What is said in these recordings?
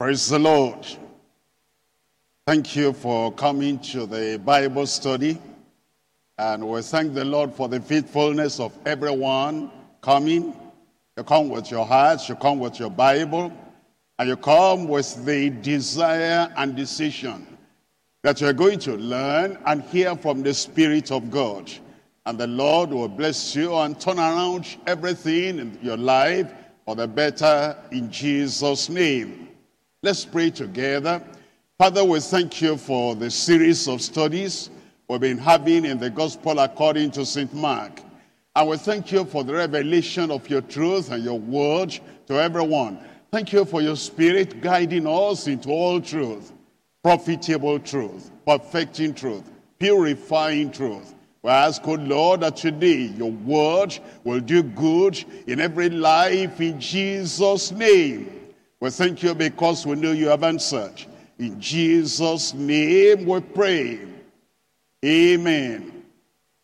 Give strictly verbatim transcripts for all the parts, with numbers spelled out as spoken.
Praise the Lord. Thank you for coming to the Bible study. And we thank the Lord for the faithfulness of everyone coming. You come with your hearts, you come with your Bible, and you come with the desire and decision that you're going to learn and hear from the Spirit of God. And the Lord will bless you and turn around everything in your life for the better in Jesus' name. Let's pray together. Father, we thank you for the series of studies we've been having in the Gospel according to Saint Mark. And we thank you for the revelation of your truth and your word to everyone. Thank you for your Spirit guiding us into all truth, profitable truth, perfecting truth, purifying truth. We ask, O Lord, that today your word will do good in every life in Jesus' name. We thank you because we know you have answered. In Jesus' name we pray. Amen.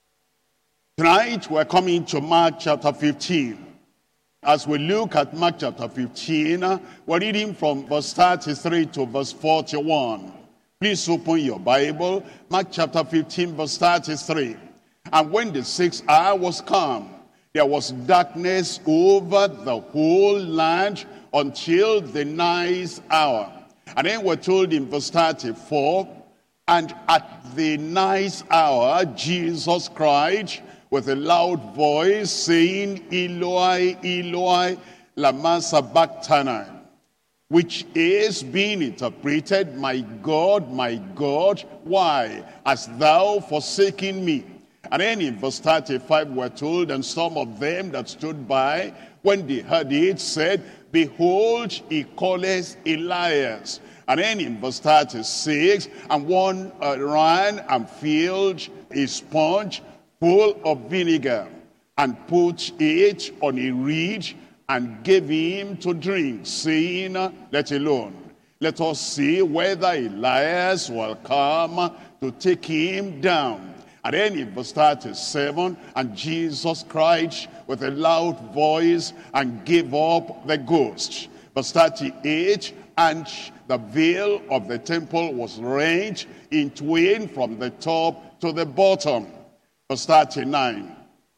Tonight we're coming to Mark chapter fifteen. As we look at Mark chapter fifteen, we're reading from verse thirty-three to verse forty-one. Please open your Bible. Mark chapter fifteen, verse thirty-three. And when the sixth hour was come, there was darkness over the whole land until the ninth hour. And then we're told in verse thirty-four, and at the ninth hour Jesus cried with a loud voice, saying, Eloi, Eloi, lama sabachthani, which is being interpreted, my God, my God, why hast thou forsaken me? And then in verse thirty-five we're told, and some of them that stood by, when they heard it, said, Behold, he calleth Elias. And then in verse thirty-six, and one uh, ran and filled a sponge full of vinegar, and put it on a reed, and gave him to drink, saying, Let alone, let us see whether Elias will come to take him down. And then in verse thirty-seven, and Jesus cried with a loud voice and gave up the ghost. Verse thirty-eight, and the veil of the temple was rent in twain from the top to the bottom. Verse thirty-nine,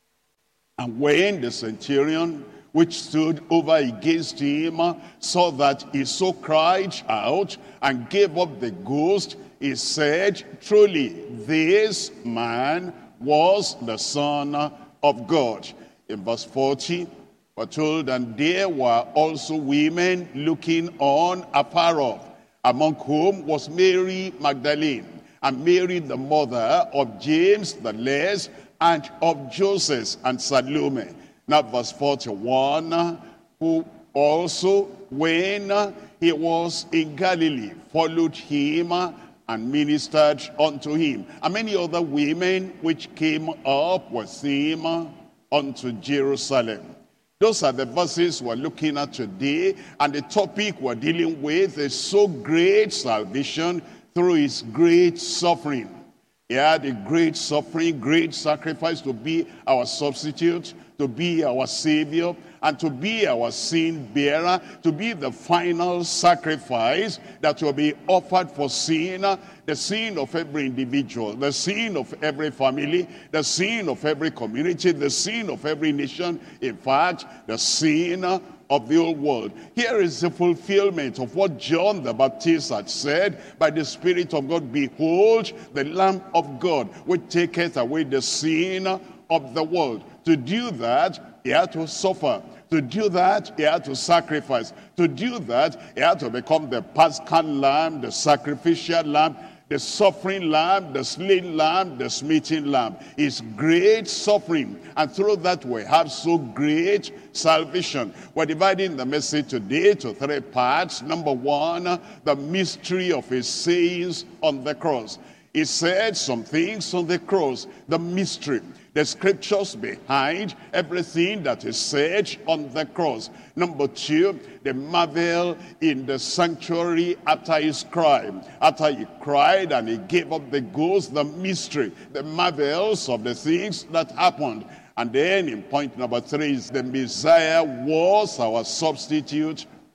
and when the centurion which stood over against him saw that he so cried out and gave up the ghost, he said, Truly, this man was the Son of God. In verse forty, we're told, and there were also women looking on afar off, among whom was Mary Magdalene, and Mary the mother of James the Less, and of Joseph and Salome. Now verse forty-one, who also, when he was in Galilee, followed him and ministered unto him, and many other women which came up with him unto Jerusalem. Those are the verses we're looking at today, and the topic we're dealing with is so great salvation through his great suffering. He had a great suffering, great sacrifice to be our substitute, to be our Savior, and to be our sin bearer, to be the final sacrifice that will be offered for sin, the sin of every individual, the sin of every family, the sin of every community, the sin of every nation, in fact, the sin of the whole world. Here is the fulfillment of what John the Baptist had said by the Spirit of God, Behold, the Lamb of God, which taketh away the sin of the world. To do that, he had to suffer. To do that, he had to sacrifice. To do that, he had to become the Paschal Lamb, the sacrificial lamb, the suffering lamb, the slain lamb, the smitten lamb. His great suffering. And through that we have so great salvation. We're dividing the message today to three parts. Number one, the mystery of his sayings on the cross. He said some things on the cross, the mystery, the scriptures behind everything that is said on the cross. Number two, the marvel in the sanctuary after his cry. After he cried and he gave up the ghost, the mystery, the marvels of the things that happened. And then in point number three is the Messiah was our substitute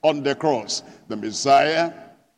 on the cross. The Messiah,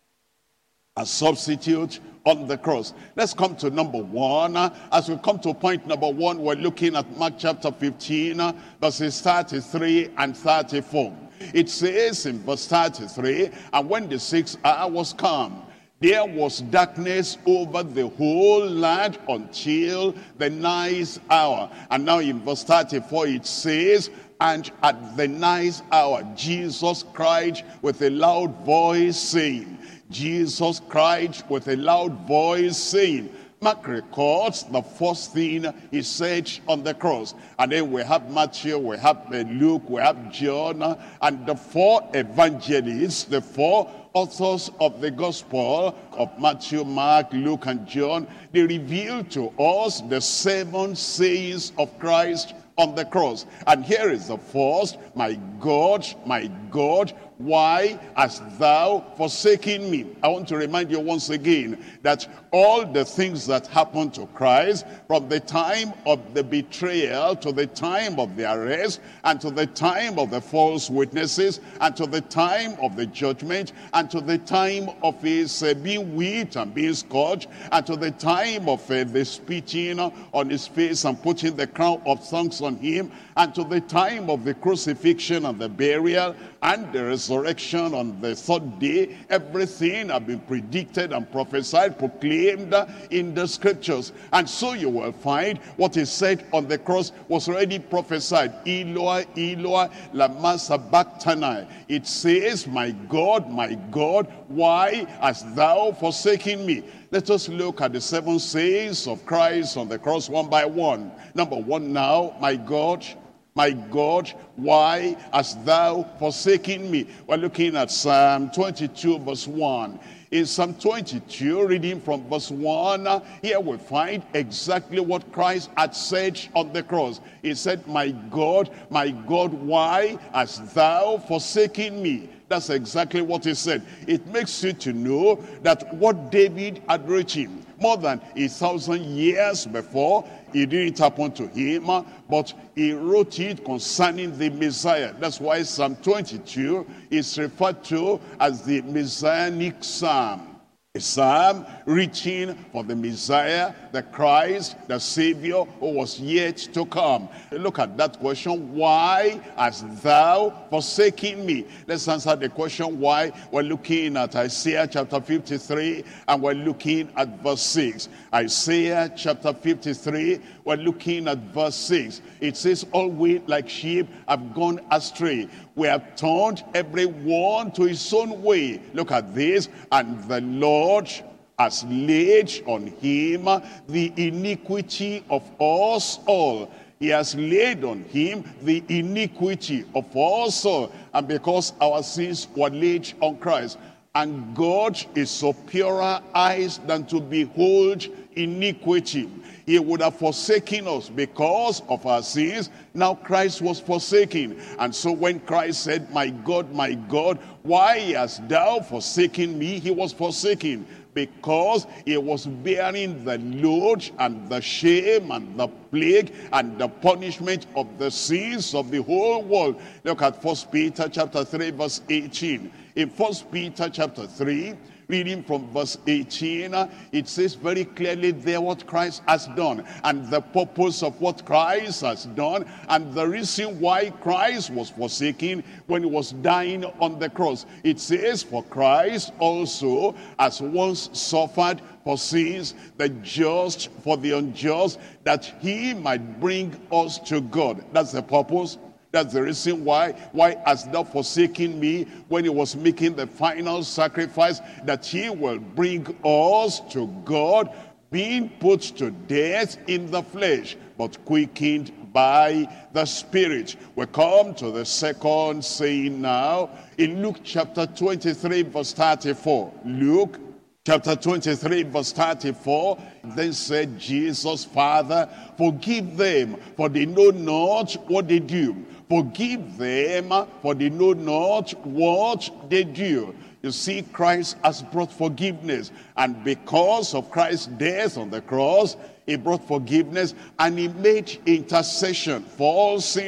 a substitute on the cross. Let's come to number one. As we come to point number one, we're looking at Mark chapter fifteen, verses thirty-three and thirty-four. It says in verse thirty-three, and when the sixth hour was come, there was darkness over the whole land until the ninth hour. And now in verse thirty-four it says, and at the ninth hour Jesus cried with a loud voice saying, Jesus cried with a loud voice saying, Mark records the first thing he said on the cross. And then we have Matthew, we have Luke, we have John, and the four evangelists, the four authors of the gospel of Matthew, Mark, Luke, and John. They reveal to us the seven sayings of Christ on the cross. And here is the first: my God, my God, why hast thou forsaken me? I want to remind you once again that all the things that happened to Christ, from the time of the betrayal to the time of the arrest, and to the time of the false witnesses, and to the time of the judgment, and to the time of his uh, being whipped and being scourged, and to the time of uh, the spitting on his face and putting the crown of thorns on him, and to the time of the crucifixion and the burial and the resurrection on the third day, everything had been predicted and prophesied, proclaimed in the scriptures. And so you will find what is said on the cross was already prophesied. Eloi, Eloi, lama sabachthani. It says, my God, my God, why hast thou forsaken me? Let us look at the seven sayings of Christ on the cross one by one. Number one now, my God, my God, why hast thou forsaken me? We're looking at Psalm twenty-two, verse one. In Psalm twenty-two, reading from verse one, here we find exactly what Christ had said on the cross. He said, my God, my God, why hast thou forsaken me? That's exactly what he said. It makes you to know that what David had written more than a thousand years before, it didn't happen to him, but he wrote it concerning the Messiah. That's why Psalm twenty-two is referred to as the Messianic Psalm. A psalm reaching for the Messiah, the Christ, the Savior who was yet to come. Look at that question, why hast thou forsaken me? Let's answer the question why. We're looking at Isaiah chapter fifty-three, and we're looking at verse six. Isaiah chapter fifty-three, we're looking at verse six. It says, all we like sheep have gone astray. We have turned every one to his own way. Look at this. And the Lord has laid on him the iniquity of us all. He has laid on him the iniquity of us all. And because our sins were laid on Christ. And God is so purer eyes than to behold iniquity. He would have forsaken us because of our sins. Now Christ was forsaken. And so when Christ said, my God, my God, why hast thou forsaken me? He was forsaken because he was bearing the load and the shame and the plague and the punishment of the sins of the whole world. Look at First Peter chapter three, verse eighteen. In First Peter chapter three, reading from verse eighteen, it says very clearly there what Christ has done, and the purpose of what Christ has done, and the reason why Christ was forsaken when he was dying on the cross. It says, for Christ also has once suffered for sins, the just for the unjust, that he might bring us to God. That's the purpose. That's the reason why. Why hast thou forsaken me? When he was making the final sacrifice, that he will bring us to God, being put to death in the flesh, but quickened by the Spirit. We come to the second saying now in Luke chapter twenty-three, verse thirty-four. Luke chapter twenty-three, verse thirty-four. Then said Jesus, Father, forgive them, for they know not what they do. Forgive them, for they know not what they do. You see, Christ has brought forgiveness. And because of Christ's death on the cross, he brought forgiveness, and he made intercession for all sinners.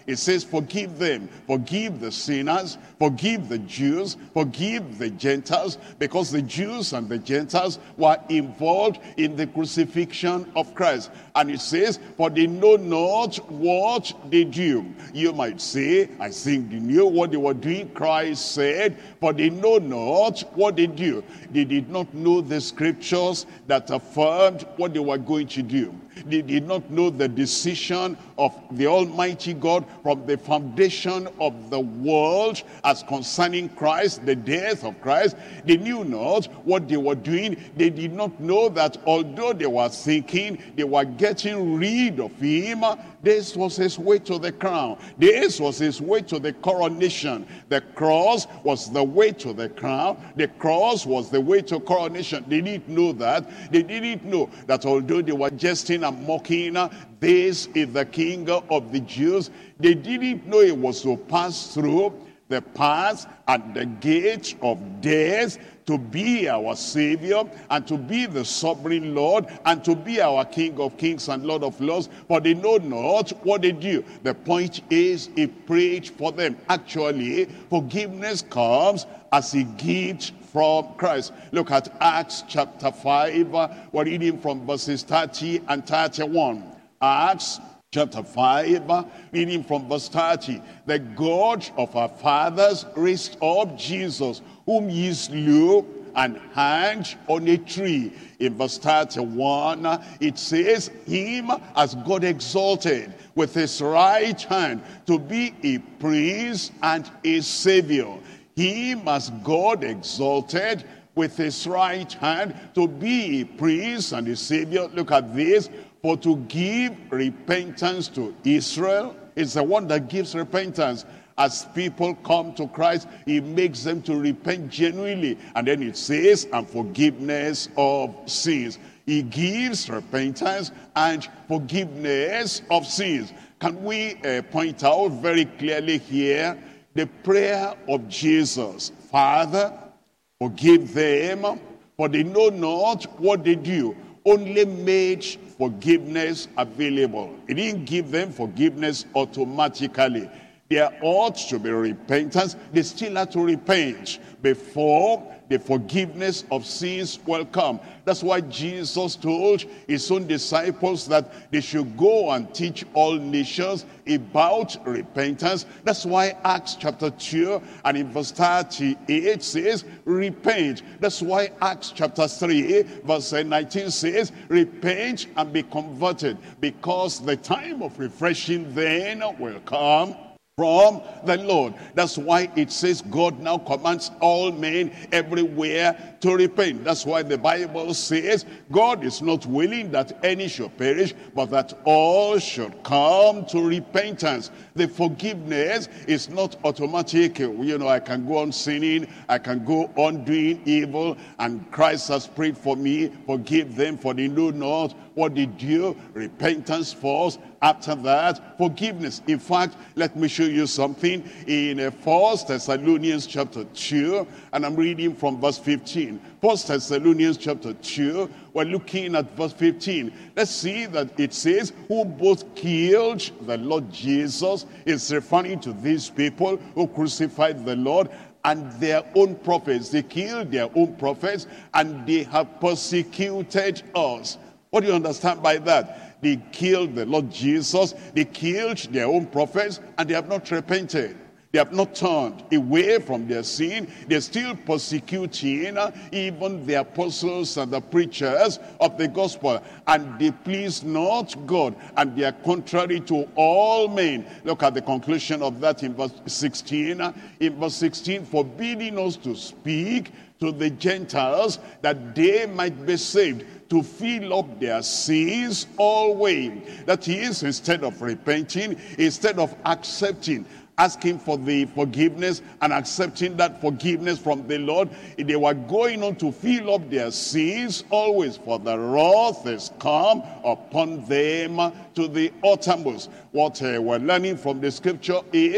It says, forgive them, forgive the sinners, forgive the Jews, forgive the Gentiles, because the Jews and the Gentiles were involved in the crucifixion of Christ. And it says, for they know not what they do. You might say, I think they knew what they were doing. Christ said, for they know not what they do. They did not know the scriptures that affirmed what they were going to do. They did not know the decision of the Almighty God from the foundation of the world as concerning Christ, the death of Christ. They knew not what they were doing. They did not know that although they were thinking they were getting rid of him, this was his way to the crown. This was his way to the coronation. The cross was the way to the crown. The cross was the way to coronation. They didn't know that. They didn't know that although they were jesting and mocking, this is the King of the Jews. They didn't know it was to pass through the path and the gate of death to be our Savior and to be the sovereign Lord and to be our King of kings and Lord of lords, for they know not what they do. The point is, he prayed for them. Actually, forgiveness comes as a gift from Christ. Look at Acts chapter five. We're reading from verses thirty and thirty-one. Acts chapter five, reading from verse thirty. The God of our fathers raised up Jesus, whom ye slew and hanged on a tree. In verse thirty-one, it says, him as God exalted with his right hand to be a prince and a savior. Him as God exalted with his right hand to be a prince and a savior. Look at this. For to give repentance to Israel. It's the one that gives repentance. As people come to Christ, he makes them to repent genuinely. And then it says, and forgiveness of sins. He gives repentance and forgiveness of sins. Can we uh, point out very clearly here the prayer of Jesus? Father, forgive them, for they know not what they do. Only made forgiveness available. He didn't give them forgiveness automatically. There ought to be repentance. They still had to repent before the forgiveness of sins will come. That's why Jesus told his own disciples that they should go and teach all nations about repentance. That's why Acts chapter two and in verse thirty-eight says, repent. That's why Acts chapter three verse nineteen says, repent and be converted, because the time of refreshing then will come from the Lord. That's why it says God now commands all men everywhere to repent. That's why the Bible says God is not willing that any should perish, but that all should come to repentance. The forgiveness is not automatic. You know, I can go on sinning, I can go on doing evil, and Christ has prayed for me, forgive them, for they know not what they do. Repentance first, after that, forgiveness. In fact, let me show you something in uh, First Thessalonians chapter two, and I'm reading from verse fifteen. First Thessalonians chapter two, we're looking at verse fifteen. Let's see that it says, who both killed the Lord Jesus. It's referring to these people who crucified the Lord, and their own prophets. They killed their own prophets, and they have persecuted us. What do you understand by that? They killed the Lord Jesus, they killed their own prophets, and they have not repented. They have not turned away from their sin. They're still persecuting even the apostles and the preachers of the gospel. And they please not God, and they are contrary to all men. Look at the conclusion of that in verse sixteen. In verse sixteen, forbidding us to speak to the Gentiles that they might be saved, to fill up their sins always. That is, instead of repenting, instead of accepting, asking for the forgiveness and accepting that forgiveness from the Lord, they were going on to fill up their sins always, for the wrath is come upon them to the uttermost. What uh, we're learning from the scripture is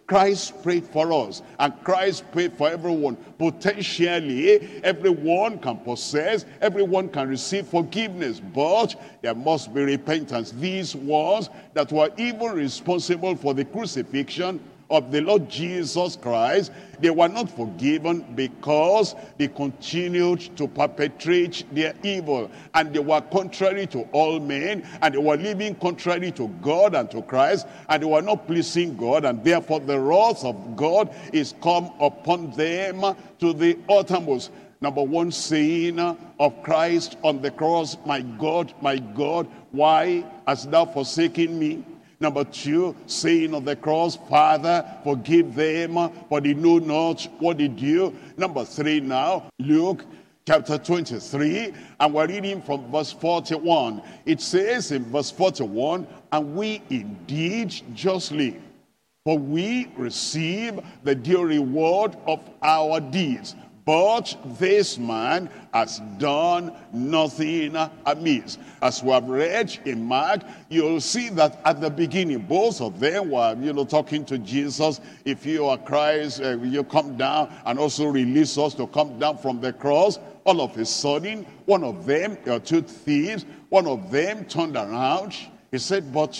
Christ prayed for us, and Christ prayed for everyone. Potentially, everyone can possess, everyone can receive forgiveness, but there must be repentance. These ones that were even responsible for the crucifixion of the Lord Jesus Christ, they were not forgiven because they continued to perpetrate their evil, and they were contrary to all men, and they were living contrary to God and to Christ, and they were not pleasing God, and therefore the wrath of God is come upon them to the uttermost. Number one saying of Christ on the cross, my God, my God, why hast thou forsaken me? Number two, saying on the cross, Father, forgive them, for they know not what they do. Number three now, Luke chapter twenty-three, and we're reading from verse forty-one. It says in verse forty-one, and we indeed justly, for we receive the due reward of our deeds. But this man has done nothing amiss. As we have read in Mark, you'll see that at the beginning, both of them were, you know, talking to Jesus. If you are Christ, uh, will you come down and also release us to come down from the cross? All of a sudden, one of them, there are two thieves, one of them turned around. He said, but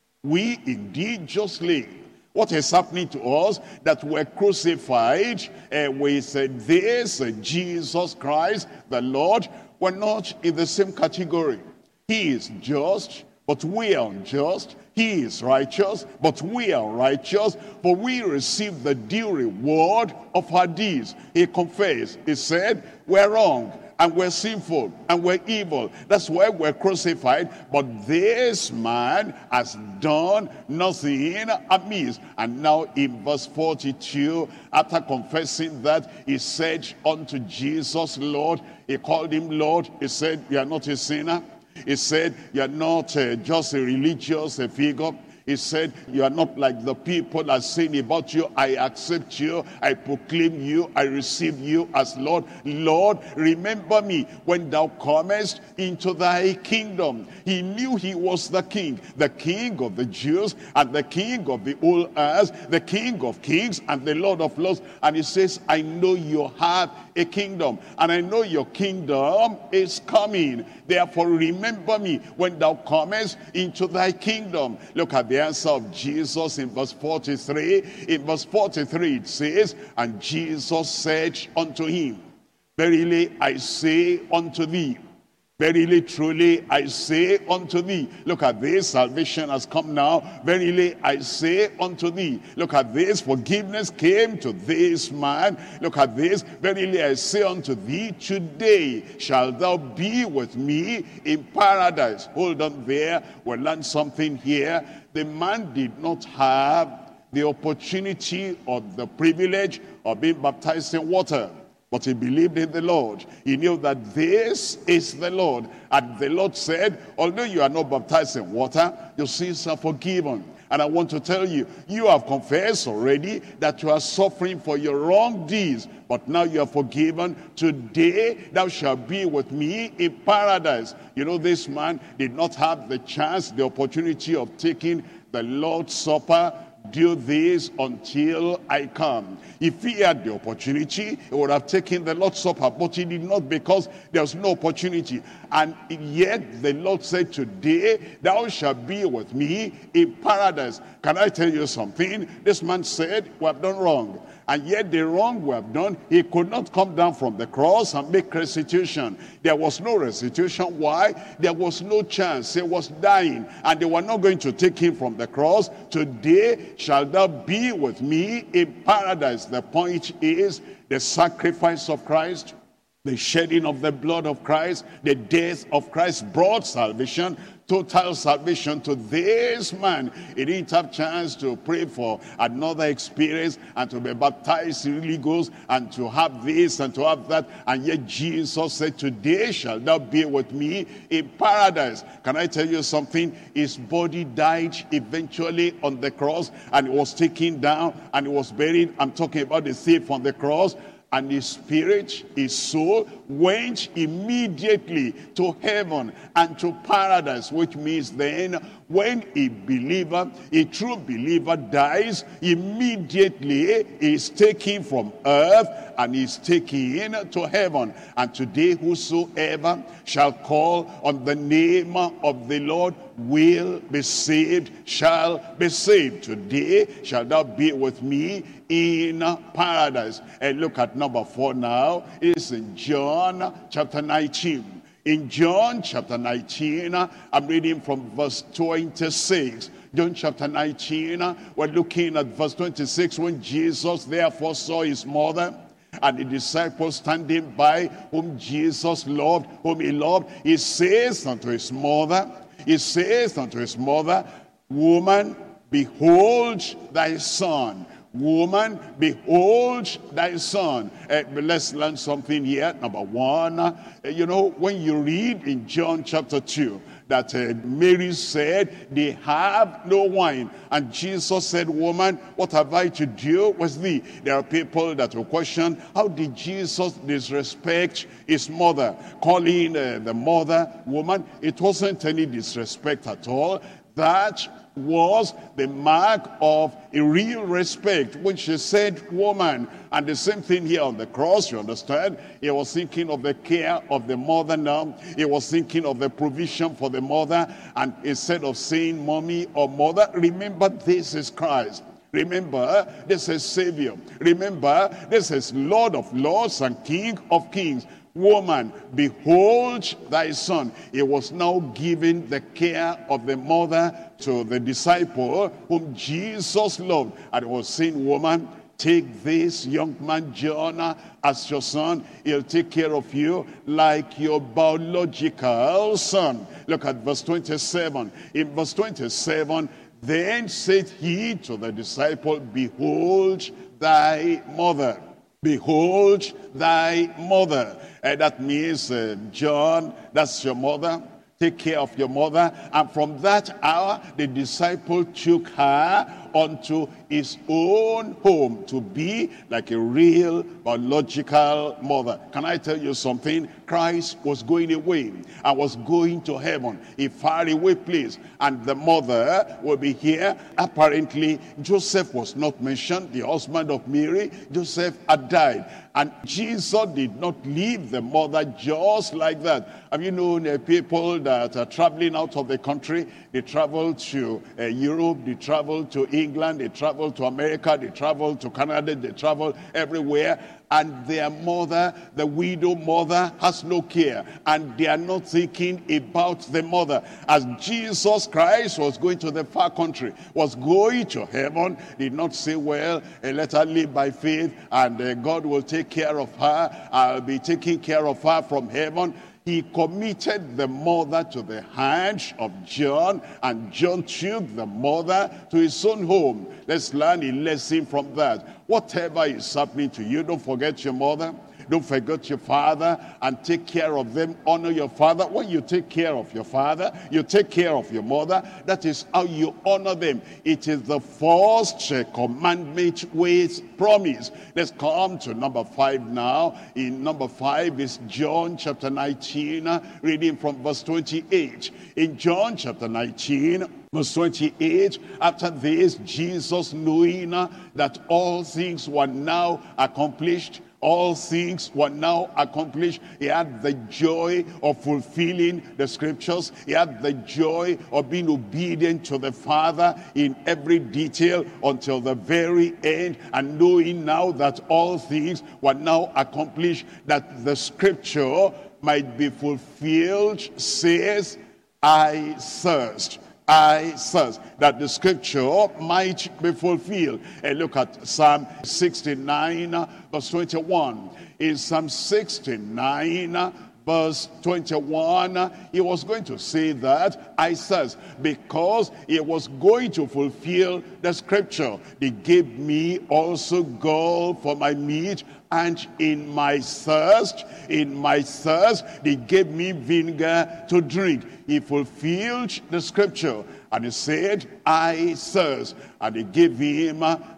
we indeed justly. What is happening to us? That we're crucified uh, with uh, this uh, Jesus Christ, the Lord. We're not in the same category. He is just, but we are unjust. He is righteous, but we are righteous. For we receive the due reward of our deeds. He confessed. He said, we're wrong, and we're sinful, and we're evil. That's why we're crucified. But this man has done nothing amiss. And now in verse forty-two, after confessing that, he said unto Jesus, Lord. He called him Lord. He said, you are not a sinner. He said, you are not uh, just a religious uh, figure. He said, you are not like the people are saying about you. I accept you. I proclaim you. I receive you as Lord. Lord, remember me when thou comest into thy kingdom. He knew he was the king, the king of the Jews and the king of the old earth, the king of kings and the Lord of lords. And he says, I know you have a kingdom, and I know your kingdom is coming. Therefore, remember me when thou comest into thy kingdom. Look at the answer of Jesus in verse forty-three. In verse forty-three it says, and Jesus said unto him, verily I say unto thee, verily truly I say unto thee. Look at this, salvation has come now. Verily I say unto thee. Look at this, forgiveness came to this man. Look at this, verily I say unto thee, today shalt thou be with me in paradise. Hold on there, we'll learn something here. The man did not have the opportunity or the privilege of being baptized in water, but he believed in the Lord. He knew that this is the Lord. And the Lord said, although you are not baptized in water, your sins are forgiven. And I want to tell you, you have confessed already that you are suffering for your wrong deeds, but now you are forgiven. Today thou shalt be with me in paradise. You know, this man did not have the chance, the opportunity of taking the Lord's Supper. Do this until I come. If he had the opportunity, he would have taken the Lord's Supper, but he did not, because there was no opportunity. And yet the Lord said, today thou shalt be with me in paradise. Can I tell you something? This man said, we have done wrong. And yet the wrong we have done, he could not come down from the cross and make restitution. There was no restitution. Why? There was no chance. He was dying, and they were not going to take him from the cross. Today shalt thou be with me in paradise. The point is the sacrifice of Christ, the shedding of the blood of Christ, the death of Christ brought salvation, total salvation to this man. He didn't have chance to pray for another experience and to be baptized in the Holy Ghost and to have this and to have that. And yet Jesus said, today shalt thou be with me in paradise. Can I tell you something? His body died eventually on the cross, and it was taken down and it was buried. I'm talking about the thief on the cross. And his spirit, his soul, went immediately to heaven and to paradise, which means then when a believer, a true believer dies, immediately he is taken from earth and is taken to heaven. And today whosoever shall call on the name of the Lord will be saved, shall be saved. Today shall thou be with me in paradise. And look at number four now. It's in John chapter nineteen. In John chapter nineteen, I'm reading from verse twenty-six. John chapter nineteen, we're looking at verse twenty-six. When Jesus therefore saw his mother and the disciples standing by, whom Jesus loved, whom he loved, he says unto his mother, he says unto his mother, Woman, behold thy son. Woman, behold thy son. Uh, let's learn something here. Number one, uh, you know, when you read in John chapter two, that uh, Mary said, they have no wine. And Jesus said, woman, what have I to do with thee? There are people that will question, how did Jesus disrespect his mother? Calling uh, the mother woman, it wasn't any disrespect at all. That was the mark of a real respect when she said woman. And the same thing here on the cross, you understand? He was thinking of the care of the mother now. He was thinking of the provision for the mother. And instead of saying mommy or mother, remember this is Christ. Remember, this is Savior. Remember, this is Lord of Lords and King of Kings. Woman, behold thy son. He was now giving the care of the mother to the disciple whom Jesus loved. And he was saying, woman, take this young man John as your son. He'll take care of you like your biological son. Look at verse twenty-seven. In verse twenty-seven, then said he to the disciple, behold thy mother. Behold thy mother. And that means, uh, John, that's your mother. Take care of your mother. And from that hour, the disciple took her unto his own home to be like a real biological mother. Can I tell you something? Christ was going away and was going to heaven, a faraway place, and the mother will be here. Apparently, Joseph was not mentioned, the husband of Mary. Joseph had died, and Jesus did not leave the mother just like that. Have you known uh, people that are traveling out of the country? They travel to uh, Europe, they travel to England, they travel to America, they travel to Canada, they travel everywhere. And their mother, the widow mother, has no care. And they are not thinking about the mother. As Jesus Christ was going to the far country, was going to heaven, did not say, well, uh, let her live by faith, and uh, God will take care of her. I'll be taking care of her from heaven. He committed the mother to the hands of John, and John took the mother to his own home. Let's learn a lesson from that. Whatever is happening to you, don't forget your mother. Don't forget your father, and take care of them. Honor your father. When you take care of your father, you take care of your mother. That is how you honor them. It is the first commandment with promise. Let's come to number five now. In number five is John chapter nineteen, reading from verse twenty-eight. In John chapter nineteen, verse twenty-eight, after this, Jesus, knowing that all things were now accomplished, all things were now accomplished. He had the joy of fulfilling the scriptures. He had the joy of being obedient to the Father in every detail until the very end. And knowing now that all things were now accomplished, that the scripture might be fulfilled, says, I thirst. I thirst, that the scripture might be fulfilled. And look at Psalm sixty-nine, verse twenty-one. In Psalm sixty-nine, verse twenty-one, he was going to say that, I thirst, because he was going to fulfill the scripture. They gave me also gall for my meat, and in my thirst, in my thirst, they gave me vinegar to drink. He fulfilled the scripture, and he said, I thirst. And they gave him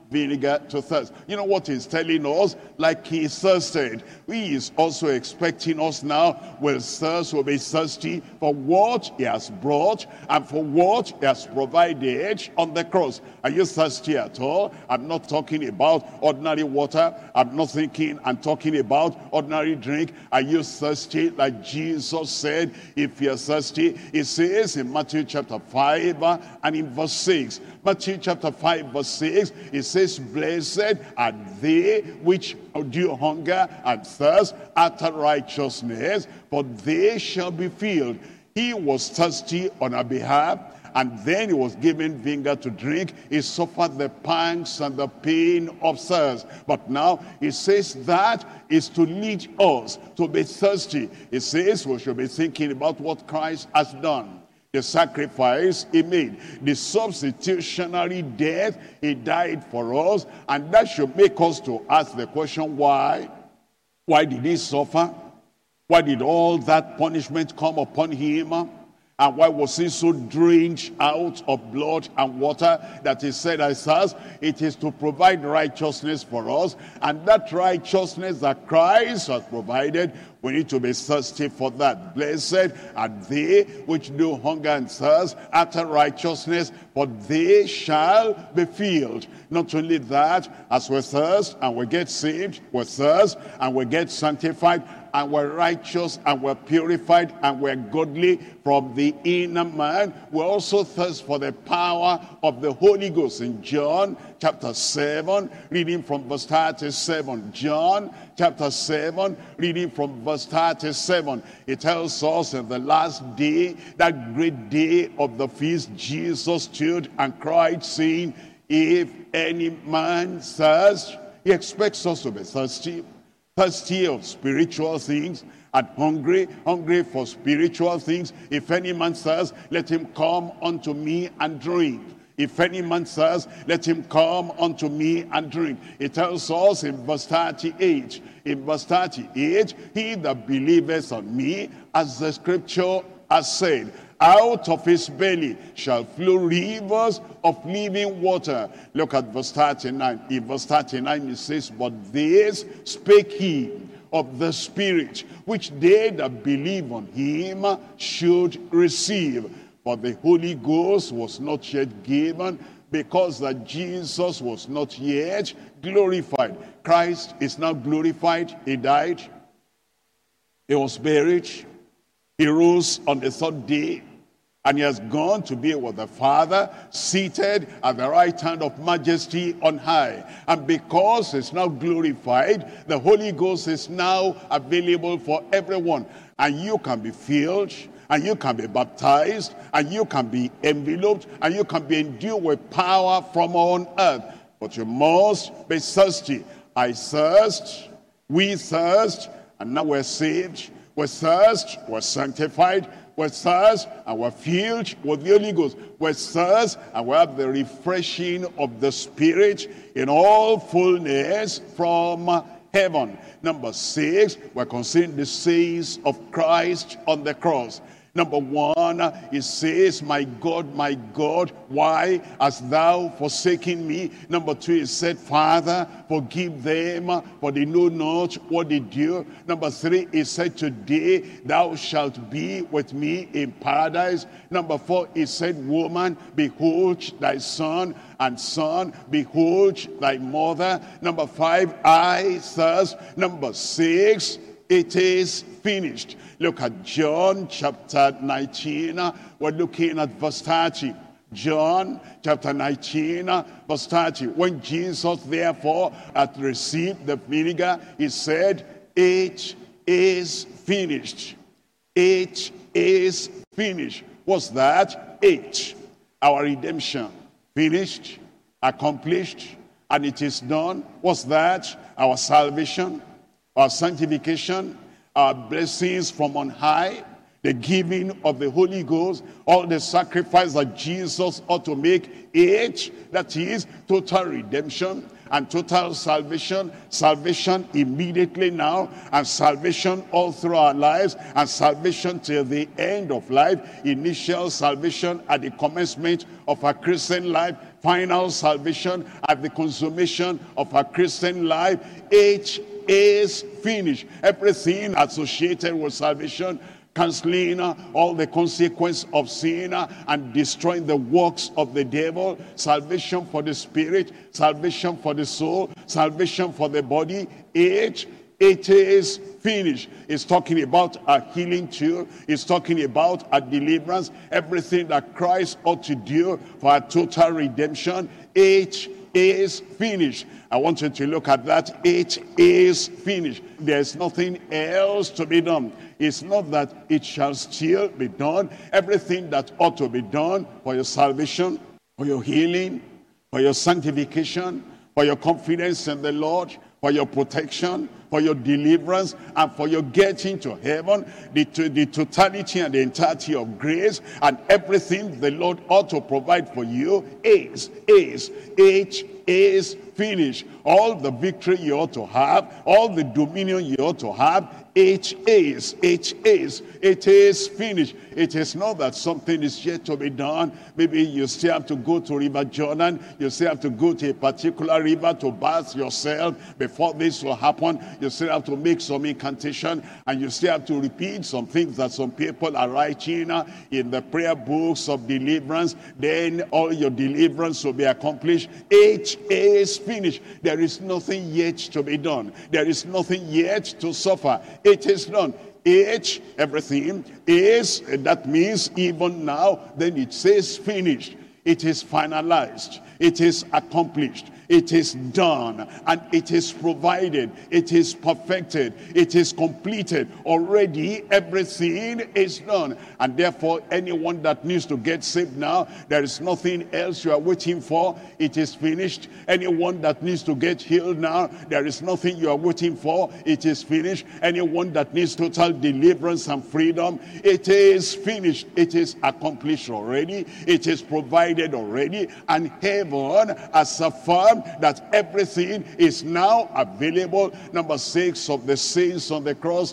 vinegar to thirst. You know what he's telling us? Like he thirsted, he is also expecting us now will thirst, will be thirsty for what he has brought and for what he has provided on the cross. Are you thirsty at all? I'm not talking about ordinary water. I'm not thinking and talking about ordinary drink. Are you thirsty? Like Jesus said, if you're thirsty, it says in Matthew chapter five uh, and in verse six. Matthew chapter five verse six, it says, blessed are they which do hunger and thirst after righteousness, for they shall be filled. He was thirsty on our behalf, and then he was given vinegar to drink. He suffered the pangs and the pain of thirst. But now he says that is to lead us to be thirsty. He says we should be thinking about what Christ has done. The sacrifice he made, the substitutionary death, he died for us, and that should make us to ask the question, why? Why did he suffer? Why did all that punishment come upon him? And why was he so drained out of blood and water that he said, I thirst? It is to provide righteousness for us. And that righteousness that Christ has provided, we need to be thirsty for that. Blessed are they which do hunger and thirst after righteousness, for they shall be filled. Not only that, as we thirst and we get saved, we thirst and we get sanctified, and we're righteous and we're purified and we're godly from the inner man, we also thirst for the power of the Holy Ghost. In John chapter seven, reading from verse thirty-seven. John chapter seven, reading from verse thirty-seven. It tells us in the last day, that great day of the feast, Jesus stood and cried, saying, if any man thirst, he expects us to be thirsty. Thirsty of spiritual things and hungry, hungry for spiritual things. If any man thirst, let him come unto me and drink. If any man thirst, let him come unto me and drink. It tells us in verse thirty-eight, in verse thirty-eight, he that believeth on me, as the scripture has said, out of his belly shall flow rivers of living water. Look at verse thirty-nine. In verse thirty-nine it says, but this spake he of the Spirit, which they that believe on him should receive. For the Holy Ghost was not yet given, because that Jesus was not yet glorified. Christ is now glorified. He died. He was buried. He rose on the third day. And he has gone to be with the Father, seated at the right hand of majesty on high. And because he's now glorified, the Holy Ghost is now available for everyone. And you can be filled, and you can be baptized, and you can be enveloped, and you can be endued with power from on earth. But you must be thirsty. I thirst, we thirst, and now we're saved. We thirst, we're sanctified. We thirst and we're filled with the Holy Ghost. We thirst and we have the refreshing of the Spirit in all fullness from heaven. Number six, we're considering the sayings of Christ on the cross. Number one, it says, my God, my God, why hast thou forsaken me? Number two, it said, Father, forgive them, for they know not what they do. Number three, it said, today thou shalt be with me in paradise. Number four, it said, woman, behold thy son, and son, behold thy mother. Number five, I thirst. Number six, it is finished. Look at John chapter nineteen. We're looking at verse thirty. John chapter nineteen, verse thirty. When Jesus therefore had received the vinegar, he said, it is finished. It is finished. What's that? It. Our redemption. Finished, accomplished, and it is done. What's that? Our salvation, our sanctification, our blessings from on high, the giving of the Holy Ghost, all the sacrifice that Jesus ought to make, it, that is total redemption and total salvation, salvation immediately now, and salvation all through our lives, and salvation till the end of life, initial salvation at the commencement of our Christian life, final salvation, at the consummation of our Christian life. It is finished. Everything associated with salvation, canceling all the consequence of sin and destroying the works of the devil, salvation for the spirit, salvation for the soul, salvation for the body. It, it is finished. It's talking about a healing too. It's talking about a deliverance. Everything that Christ ought to do for a total redemption. It is finished. I want you to look at that. It is finished. There's nothing else to be done. It's not that it shall still be done. Everything that ought to be done for your salvation, for your healing, for your sanctification, for your confidence in the Lord, for your protection, for your deliverance, and for your getting to heaven, the, to, the totality and the entirety of grace, and everything the Lord ought to provide for you is, is, it is finished. All the victory you ought to have, all the dominion you ought to have, it is, it is, it is finished. It is not that something is yet to be done. Maybe you still have to go to River Jordan. You still have to go to a particular river to bath yourself before this will happen. You still have to make some incantation, and you still have to repeat some things that some people are writing in the prayer books of deliverance. Then all your deliverance will be accomplished. It is finished. There is nothing yet to be done. There is nothing yet to suffer. It is done. It, everything is, that means even now, then it says finished. It is finalized. It is accomplished. It is done, and it is provided. It is perfected. It is completed. Already everything is done. And therefore, anyone that needs to get saved now, there is nothing else you are waiting for. It is finished. Anyone that needs to get healed now, there is nothing you are waiting for. It is finished. Anyone that needs total deliverance and freedom, it is finished. It is accomplished already. It is provided already. And heaven has affirmed that everything is now available. Number six of the saints on the cross,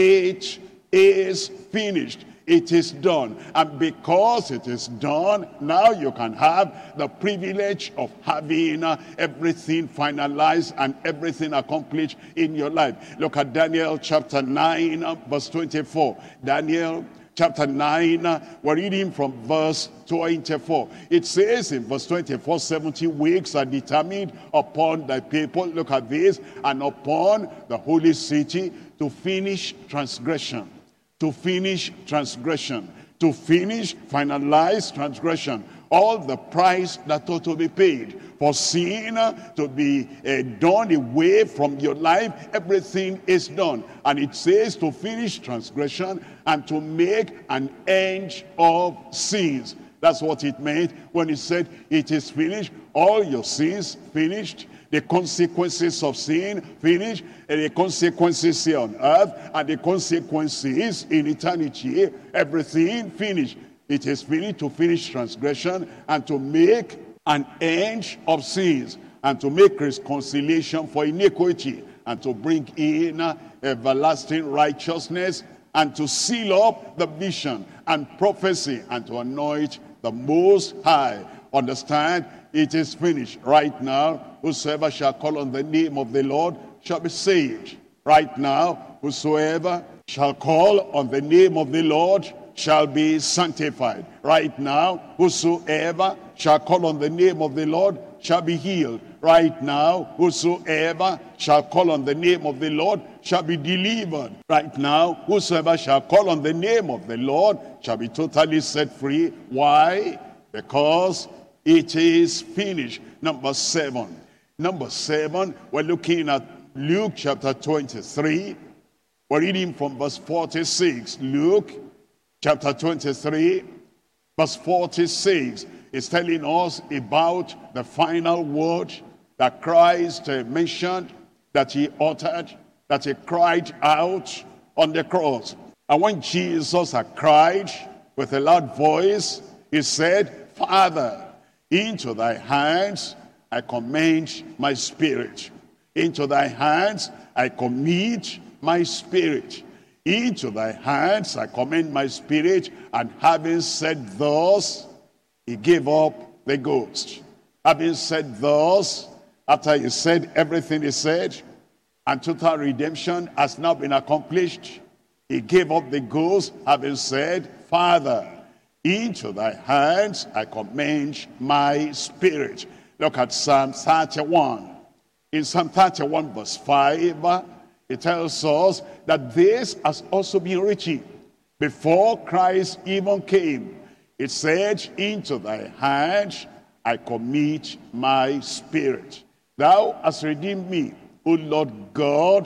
it is finished. It is done. And because it is done, now you can have the privilege of having uh, everything finalized and everything accomplished in your life. Look at Daniel chapter nine, uh, verse twenty-four. Daniel chapter nine, uh, we're reading from verse twenty-four. It says in verse twenty-four, seventy weeks are determined upon thy people, look at this, and upon the holy city to finish transgression. To finish transgression. To finish, finalize transgression. All the price that ought to be paid for sin to be uh, done away from your life, everything is done. And it says to finish transgression and to make an end of sins. That's what it meant when it said it is finished. All your sins finished. The consequences of sin finished. And the consequences here on earth and the consequences in eternity. Everything finished. It is finished to finish transgression and to make an end of sins and to make reconciliation for iniquity and to bring in everlasting righteousness and to seal up the vision and prophecy and to anoint the Most High. Understand, it is finished. Right now, whosoever shall call on the name of the Lord shall be saved. Right now, whosoever shall call on the name of the Lord shall be sanctified. Right now, whosoever shall call on the name of the Lord shall be healed. Right now, whosoever shall call on the name of the Lord shall be delivered. Right now, whosoever shall call on the name of the Lord shall be totally set free. Why? Because it is finished. Number seven. Number seven, we're looking at Luke chapter twenty-three. We're reading from verse forty-six. Luke chapter twenty-three, verse forty-six is telling us about the final word that Christ uh, mentioned, that he uttered, that he cried out on the cross. And when Jesus had cried with a loud voice, he said, Father, into thy hands I commend my spirit. Into thy hands I commit my spirit. Into thy hands I commend my spirit. And having said thus, he gave up the ghost. Having said thus, after he said everything he said, and total redemption has now been accomplished, he gave up the ghost, having said, Father, into thy hands I commend my spirit. Look at Psalm thirty-one. In Psalm thirty-one verse five, it tells us that this has also been written before Christ even came. It said, into thy hands I commit my spirit. Thou hast redeemed me, O Lord God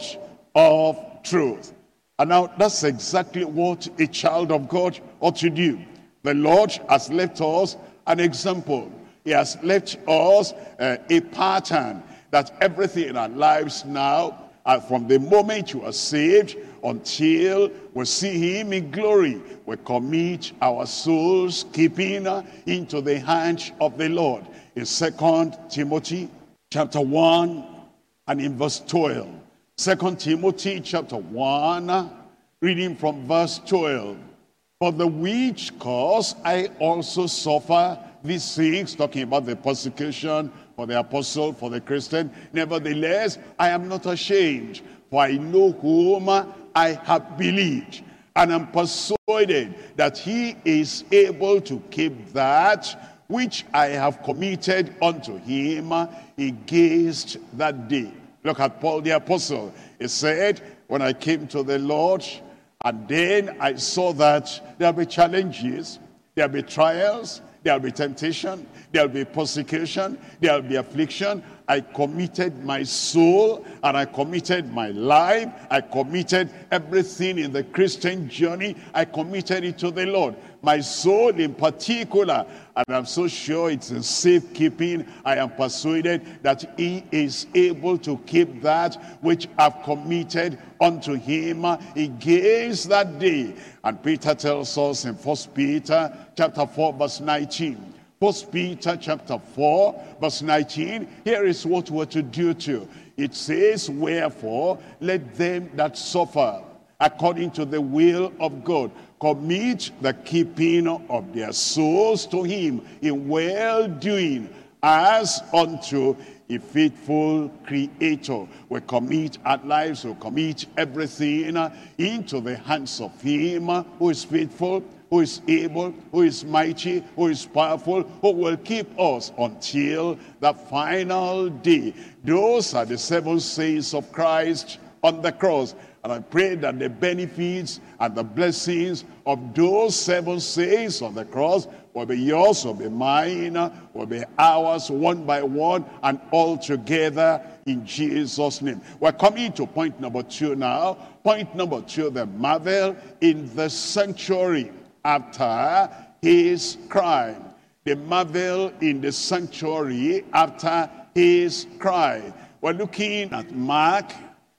of truth. And now that's exactly what a child of God ought to do. The Lord has left us an example. He has left us uh, a pattern that everything in our lives now, uh, from the moment you are saved until we see him in glory, we commit our souls, keeping uh, into the hands of the Lord. In Second Timothy chapter one and in verse twelve. Second Timothy chapter one, reading from verse twelve. For the which cause I also suffer these things, talking about the persecution for the apostle, for the Christian. Nevertheless, I am not ashamed, for I know whom I have believed, and am persuaded that he is able to keep that which I have committed unto him against that day. Look at Paul the apostle. He said, when I came to the Lord, and then I saw that there'll be challenges, there'll be trials, there'll be temptation, there'll be persecution, there'll be affliction. I committed my soul and I committed my life. I committed everything in the Christian journey. I committed it to the Lord. My soul in particular, and I'm so sure it's in safekeeping. I am persuaded that he is able to keep that which I've committed unto him against that day. And Peter tells us in First Peter chapter four verse nineteen. First Peter chapter four verse nineteen, here is what we're to do too. It says, wherefore let them that suffer according to the will of God commit the keeping of their souls to him in well-doing, as unto a faithful creator. We commit our lives, we commit everything into the hands of him who is faithful, who is able, who is mighty, who is powerful, who will keep us until the final day. Those are the seven sayings of Christ on the cross. And I pray that the benefits and the blessings of those seven sayings on the cross will be yours, will be mine, will be ours, one by one, and all together in Jesus' name. We're coming to point number two now. Point number two, the marvel in the sanctuary after his crime. The marvel in the sanctuary after his crime. We're looking at Mark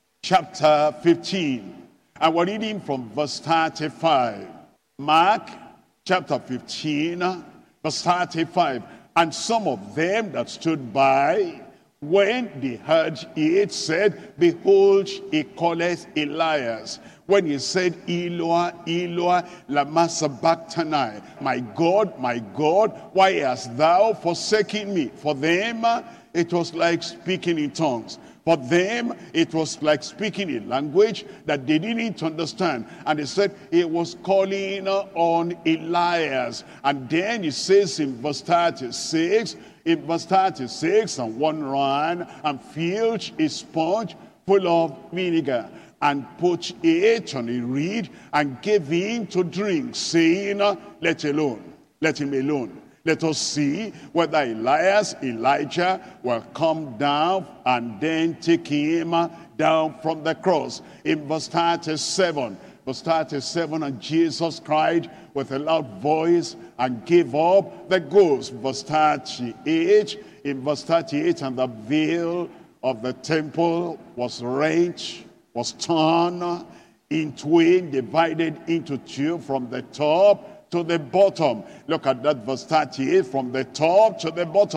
chapter fifteen, and we're reading from verse thirty-five. Mark chapter fifteen, verse thirty-five. And some of them that stood by, when they heard it, said, behold, he calleth Elias. When he said, Eloi, Eloi, lama sabachthani, my God, my God, why hast thou forsaken me? For them, it was like speaking in tongues. For them, it was like speaking a language that they didn't understand. And they said he was calling on Elias. And then he says in verse thirty-six, in verse thirty-six, and one ran and filled a sponge full of vinegar, and put it on a reed, and gave him to drink, saying, let alone, let him alone. Let us see whether Elias, Elijah will come down and then take him down from the cross. In verse thirty-seven, verse thirty-seven, and Jesus cried with a loud voice and gave up the ghost. Verse thirty-eight, in verse thirty-eight, and the veil of the temple was rent, was torn in twain, divided into two from the top to the bottom. Look at that verse thirty-eight, from the top to the bottom.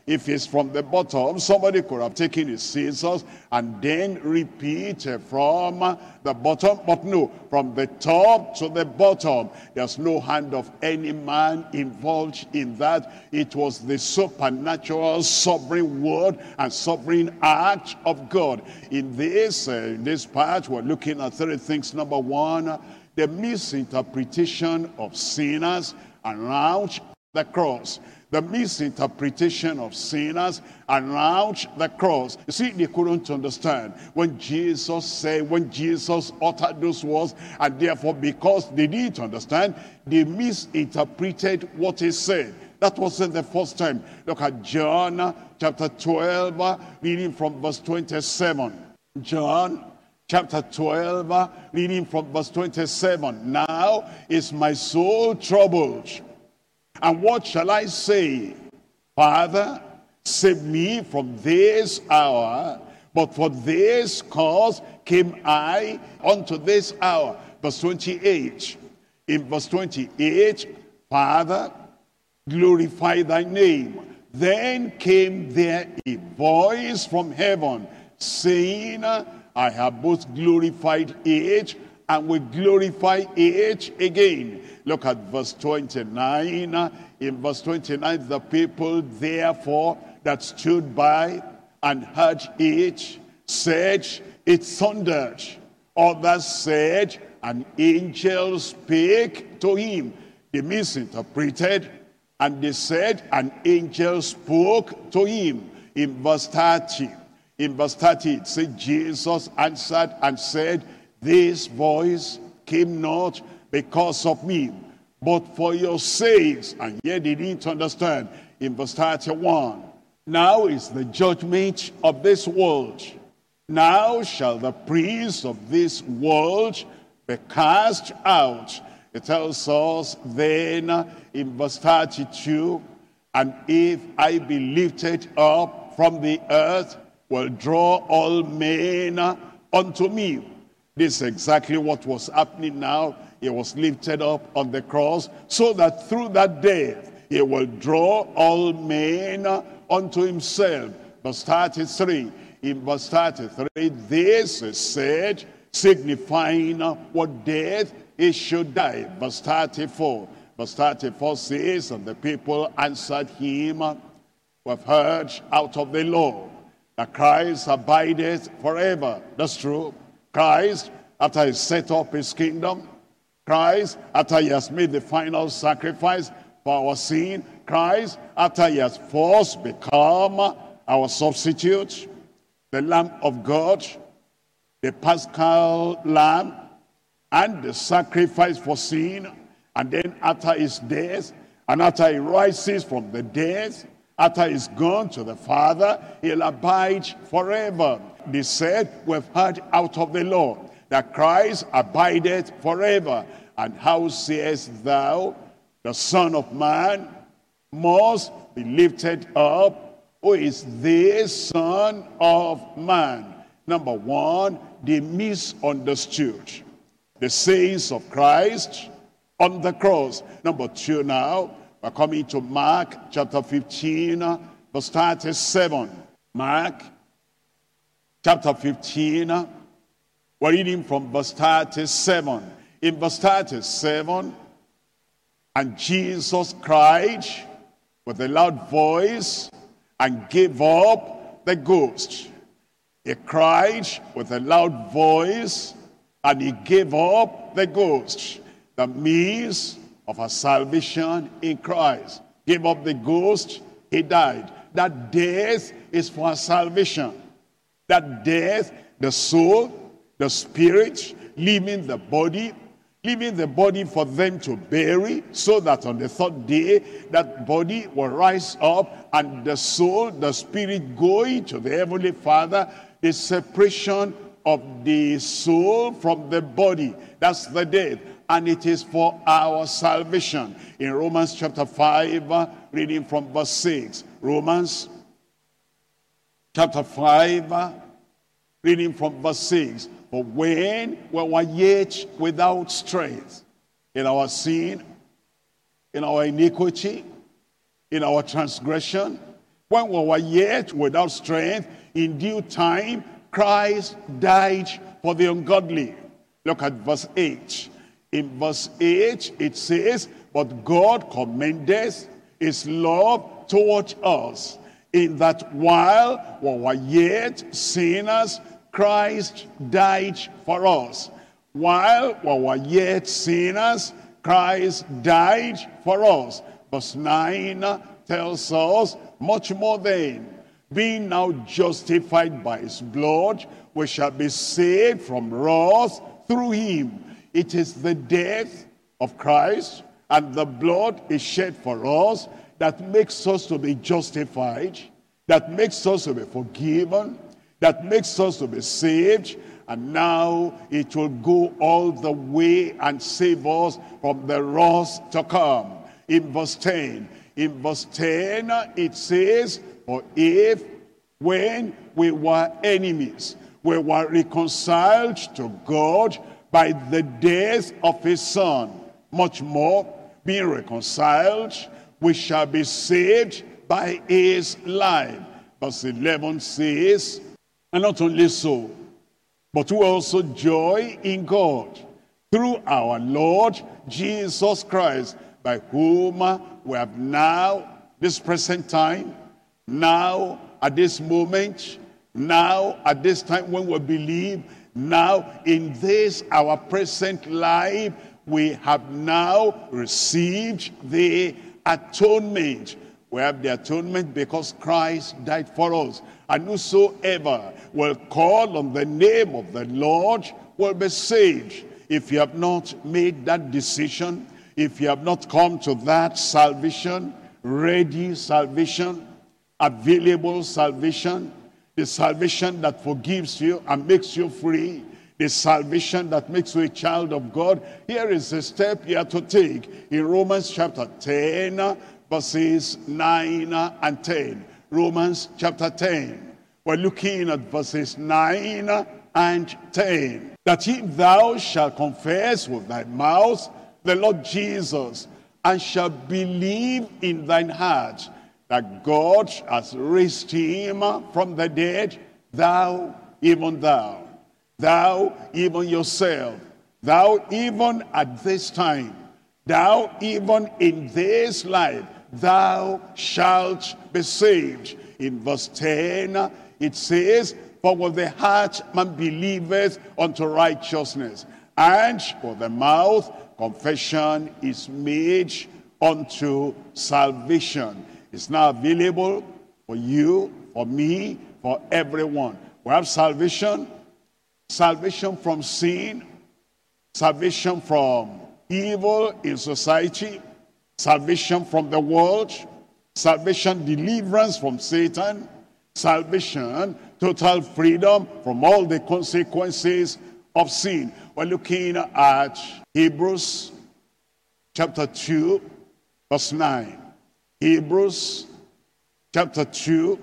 If it's from the bottom, somebody could have taken his scissors and then repeat from the bottom. But no, from the top to the bottom, there's no hand of any man involved in that. It was the supernatural, sovereign word and sovereign act of God. In this, uh, in this part, we're looking at three things. Number one, the misinterpretation of sinners around the cross. The misinterpretation of sinners around the cross. You see, they couldn't understand when Jesus said, when Jesus uttered those words, and therefore because they didn't understand, they misinterpreted what he said. That wasn't the first time. Look at John chapter twelve, reading from verse twenty-seven. John chapter twelve, reading from verse twenty-seven. Now is my soul troubled. And what shall I say? Father, save me from this hour. But for this cause came I unto this hour. Verse twenty-eight. In verse twenty-eight, Father, glorify thy name. Then came there a voice from heaven, saying, I have both glorified it, and will glorify it again. Look at verse twenty-nine. In verse twenty-nine, the people therefore that stood by and heard it said, it thundered. Others said, an angel spake to him. They misinterpreted, and they said, an angel spoke to him. In verse thirty, in verse thirty, it said, Jesus answered and said, this voice came not because of me, but for your sakes. And yet they didn't understand. In verse thirty-one, now is the judgment of this world. Now shall the prince of this world be cast out. It tells us then in verse thirty-two, and if I be lifted up from the earth, will draw all men unto me. This is exactly what was happening now. He was lifted up on the cross so that through that death he will draw all men unto himself. Verse thirty-three. In verse thirty-three, this is said, signifying what death he should die. Verse thirty-four. Verse thirty-four says, and the people answered him, we have heard out of the law that Christ abideth forever. That's true. Christ, after he set up his kingdom, Christ, after he has made the final sacrifice for our sin, Christ, after he has first become our substitute, the Lamb of God, the Paschal Lamb, and the sacrifice for sin, and then after his death, and after he rises from the dead, after he's gone to the Father, he'll abide forever. They said, we've heard out of the law that Christ abideth forever. And how sayest thou, the Son of Man must be lifted up? Who is this Son of Man? Number one, they misunderstood the sayings of Christ on the cross. Number two now, we're coming to Mark chapter fifteen, verse thirty-seven. Mark chapter fifteen, we're reading from verse thirty-seven. In verse thirty-seven, and Jesus cried with a loud voice and gave up the ghost. He cried with a loud voice and he gave up the ghost. The means of our salvation in Christ. Gave up the ghost, he died. That death is for our salvation. That death, the soul, the spirit, leaving the body, leaving the body for them to bury, so that on the third day, that body will rise up, and the soul, the spirit going to the Heavenly Father, the separation of the soul from the body. That's the death. And it is for our salvation. In Romans chapter five, uh, reading from verse six. Romans chapter five, uh, reading from verse six. For when we were yet without strength, in our sin, in our iniquity, in our transgression, When we were yet without strength, in due time, Christ died for the ungodly. Look at verse eight. In verse eight, it says, but God commendeth his love toward us, in that while we were yet sinners, Christ died for us. While we were yet sinners, Christ died for us. Verse nine tells us, much more then, being now justified by his blood, we shall be saved from wrath through him. It is the death of Christ and the blood is shed for us that makes us to be justified, that makes us to be forgiven, that makes us to be saved. And now it will go all the way and save us from the wrath to come. In verse ten, in verse ten it says, for if when we were enemies, we were reconciled to God by the death of his son, much more, being reconciled, we shall be saved by his life. Verse eleven says, and not only so, but we also joy in God through our Lord Jesus Christ, by whom we have now, this present time, now at this moment, now at this time when we believe, now in this our present life, we have now received the atonement. We have the atonement because Christ died for us. And whosoever will call on the name of the Lord will be saved. If you have not made that decision, if you have not come to that salvation, ready salvation, available salvation, the salvation that forgives you and makes you free, the salvation that makes you a child of God, here is a step you have to take. In Romans chapter ten, verses nine and ten. Romans chapter ten. We're looking at verses nine and ten. That if thou shalt confess with thy mouth the Lord Jesus, and shalt believe in thine heart that God has raised him from the dead, thou, even thou, thou, even yourself, thou, even at this time, thou, even in this life, thou shalt be saved. In verse ten, it says, for with the heart man believeth unto righteousness, and with the mouth confession is made unto salvation. It's now available for you, for me, for everyone. We have salvation, salvation from sin, salvation from evil in society, salvation from the world, salvation, deliverance from Satan, salvation, total freedom from all the consequences of sin. We're looking at Hebrews chapter two, verse nine. Hebrews chapter two,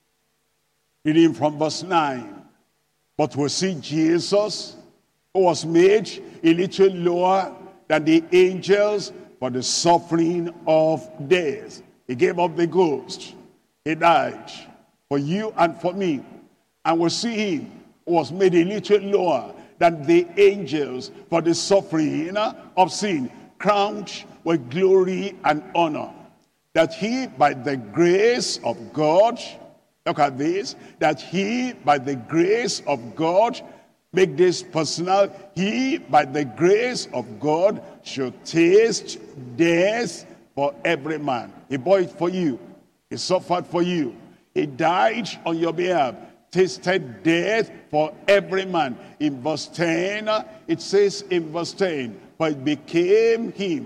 reading from verse nine. But we see Jesus, who was made a little lower than the angels for the suffering of death. He gave up the ghost. He died for you and for me. And we see him who was made a little lower than the angels for the suffering of sin, crowned with glory and honor. That he, by the grace of God, look at this, that he, by the grace of God, make this personal, he, by the grace of God, should taste death for every man. He bore it for you. He suffered for you. He died on your behalf, tasted death for every man. In verse ten, it says in verse ten, for it became him,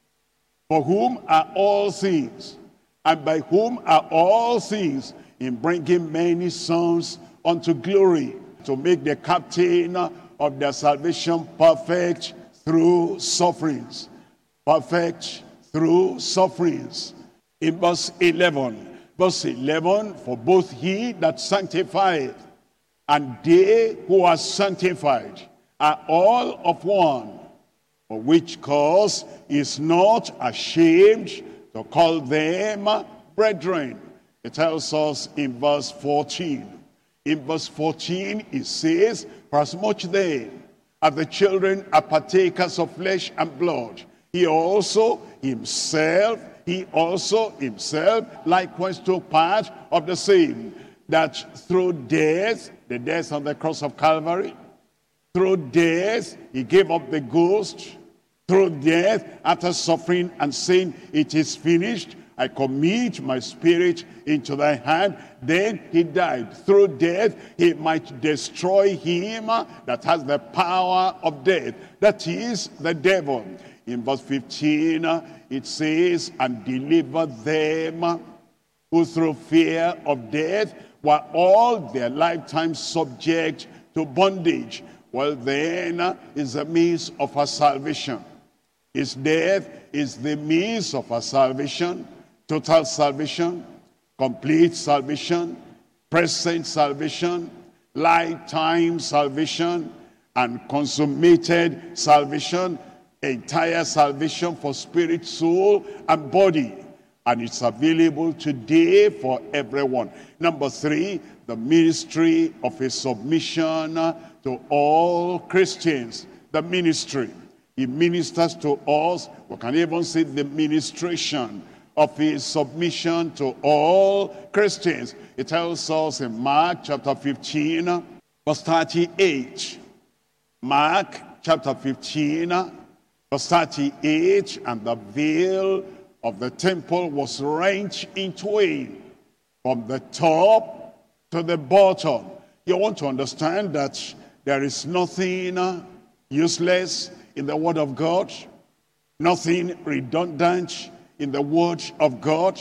for whom are all things, and by whom are all things, in bringing many sons unto glory, to make the captain of their salvation perfect through sufferings. Perfect through sufferings. In verse eleven, verse eleven, for both he that sanctifieth and they who are sanctified are all of one, for which cause is not ashamed to call them brethren. It tells us in verse fourteen. In verse fourteen, it says, for as much then as the children are partakers of flesh and blood, he also himself, he also himself likewise took part of the same, that through death, the death on the cross of Calvary, through death, he gave up the ghost. Through death, after suffering and saying, it is finished, I commit my spirit into thy hand. Then he died. Through death, he might destroy him that has the power of death. That is the devil. In verse fifteen, it says, and deliver them who through fear of death were all their lifetime subject to bondage. Well, then is the means of our salvation. His death is the means of our salvation, total salvation, complete salvation, present salvation, lifetime salvation, and consummated salvation, entire salvation for spirit, soul, and body. And it's available today for everyone. Number three, the ministry of his submission to all Christians. The ministry. He ministers to us. We can even see the ministration of his submission to all Christians. It tells us in Mark chapter fifteen, verse thirty-eight. Mark chapter fifteen, verse thirty-eight, and the veil of the temple was rent in twain from the top to the bottom. You want to understand that there is nothing useless in the word of God, nothing redundant in the word of God,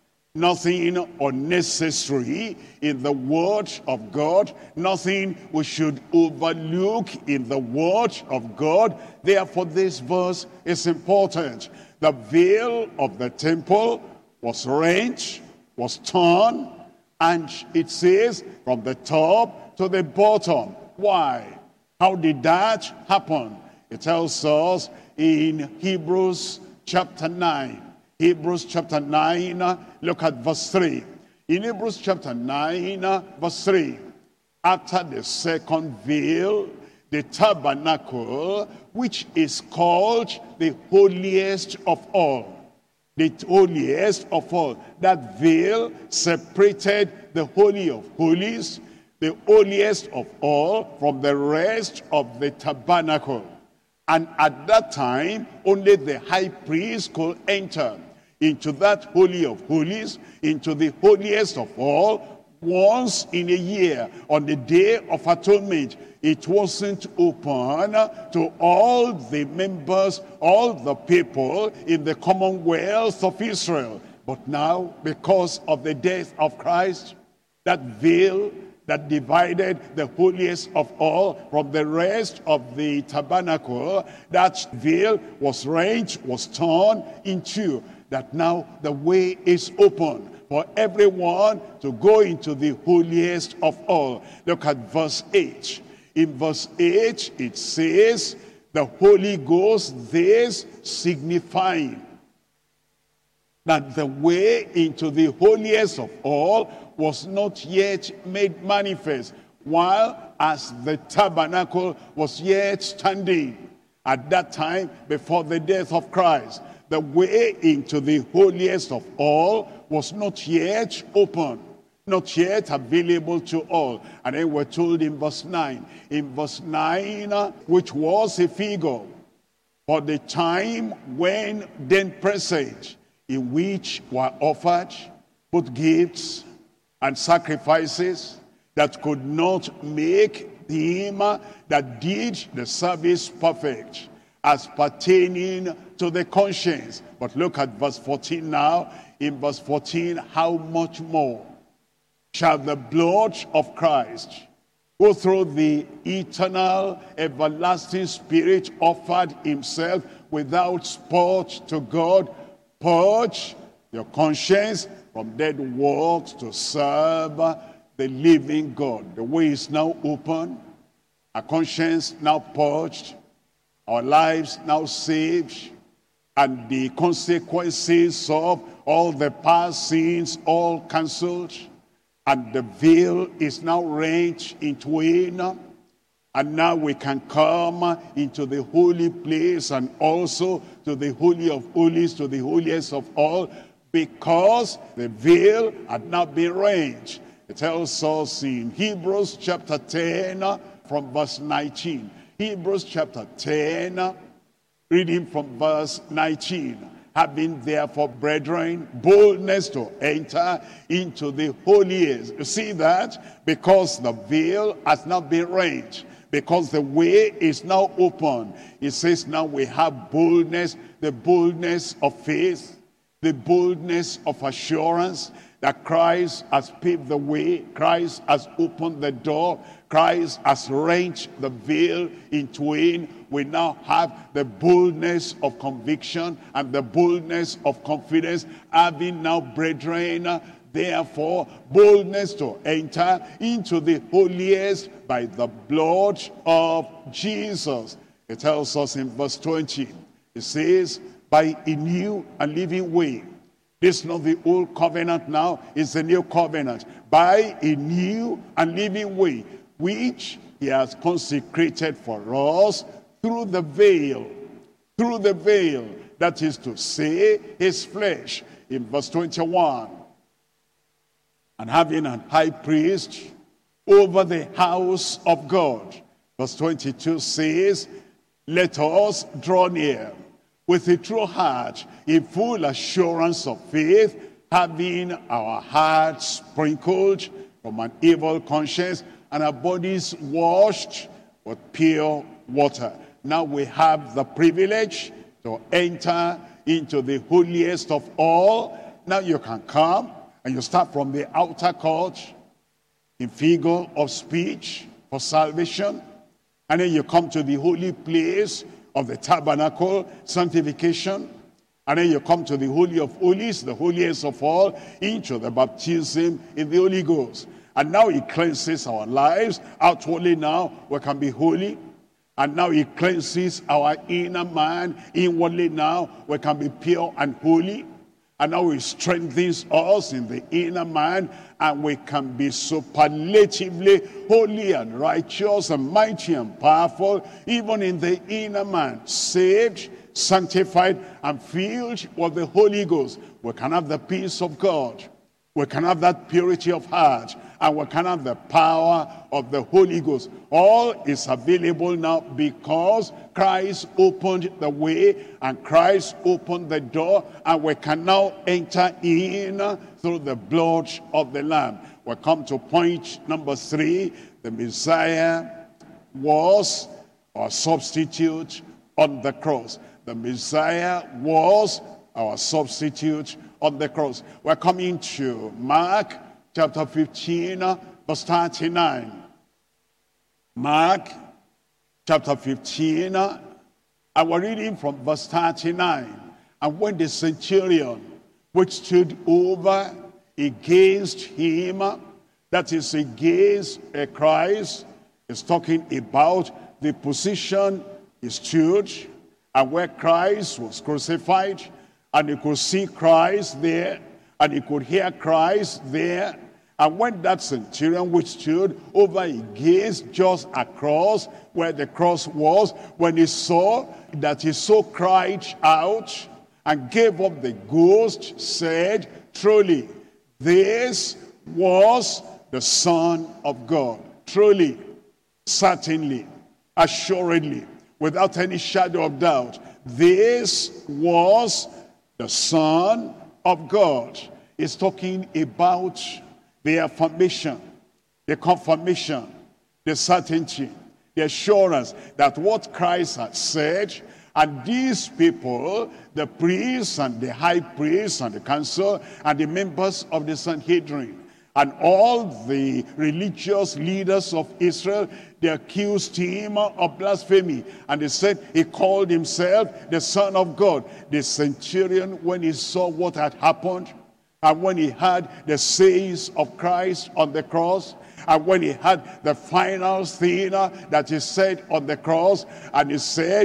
nothing unnecessary in the word of God, nothing we should overlook in the word of God. Therefore, this verse is important. The veil of the temple was rent, was torn, and it says from the top to the bottom. Why? How did that happen? It tells us in Hebrews chapter nine. Hebrews chapter nine, look at verse three. In Hebrews chapter nine, verse three, after the second veil, the tabernacle, which is called the holiest of all. The holiest of all. That veil separated the Holy of Holies, the holiest of all, from the rest of the tabernacle. And at that time, only the high priest could enter into that Holy of Holies, into the holiest of all, once in a year, on the Day of Atonement. It wasn't open to all the members, all the people in the commonwealth of Israel. But now, because of the death of Christ, that veil that divided the holiest of all from the rest of the tabernacle, that veil was rent, was torn in two. That now the way is open for everyone to go into the holiest of all. Look at verse eight. In verse eight, it says, the Holy Ghost, this signifying that the way into the holiest of all was not yet made manifest, while as the tabernacle was yet standing at that time before the death of Christ. The way into the holiest of all was not yet open, not yet available to all. And then we're told in verse nine, in verse nine, which was a figure for the time when then present, in which were offered both gifts and sacrifices that could not make him that did the service perfect, as pertaining to the conscience. But look at verse fourteen now. In verse fourteen, how much more shall the blood of Christ, who through the eternal, everlasting Spirit offered himself without spot to God, purge your conscience from dead works to serve the living God. The way is now open, our conscience now purged, our lives now saved, and the consequences of all the past sins all cancelled, and the veil is now rent in twain, and now we can come into the holy place and also to the Holy of Holies, to the holiest of all, because the veil had not been rent. It tells us in Hebrews chapter ten from verse nineteen. Hebrews chapter ten, reading from verse nineteen. Having therefore, brethren, boldness to enter into the holiest. You see that? Because the veil has not been rent. Because the way is now open. It says now we have boldness, the boldness of faith, the boldness of assurance that Christ has paved the way, Christ has opened the door, Christ has rent the veil in twain. We now have the boldness of conviction and the boldness of confidence, having now, brethren, therefore, boldness to enter into the holiest by the blood of Jesus. It tells us in verse twenty, it says, by a new and living way. This is not the old covenant now, it's the new covenant. By a new and living way, which he has consecrated for us through the veil. Through the veil, that is to say, his flesh. In verse twenty-one, and having an high priest over the house of God. Verse twenty-two says, let us draw near with a true heart, a full assurance of faith, having our hearts sprinkled from an evil conscience and our bodies washed with pure water. Now we have the privilege to enter into the holiest of all. Now you can come and you start from the outer court in figure of speech for salvation. And then you come to the holy place of the tabernacle, sanctification. And then you come to the Holy of Holies, the holiest of all, into the baptism in the Holy Ghost. And now he cleanses our lives. Outwardly now we can be holy. And now he cleanses our inner man. Inwardly now we can be pure and holy. And now he strengthens us in the inner man, and we can be superlatively holy and righteous and mighty and powerful, even in the inner man, saved, sanctified, and filled with the Holy Ghost. We can have the peace of God. We can have that purity of heart, and we can have the power of the Holy Ghost. All is available now because Christ opened the way and Christ opened the door, and we can now enter in through the blood of the Lamb. We come to point number three. The Messiah was our substitute on the cross. The Messiah was our substitute on the cross. We're coming to Mark chapter fifteen, verse thirty-nine. Mark chapter fifteen, and we're reading from verse thirty-nine. And when the centurion which stood over against him, that is against uh, Christ, is talking about the position he stood and where Christ was crucified, and he could see Christ there, and he could hear Christ there. And when that centurion which stood over against, just across where the cross was, when he saw that, he so cried out and gave up the ghost, said, truly, this was the Son of God. Truly, certainly, assuredly, without any shadow of doubt, this was the Son of God. Is talking about the affirmation, the confirmation, the certainty, the assurance that what Christ had said, and these people, the priests and the high priests and the council and the members of the Sanhedrin and all the religious leaders of Israel, they accused him of blasphemy, and they said he called himself the Son of God. The centurion, when he saw what had happened, and when he heard the sayings of Christ on the cross, and when he had the final thing that he said on the cross, and he said,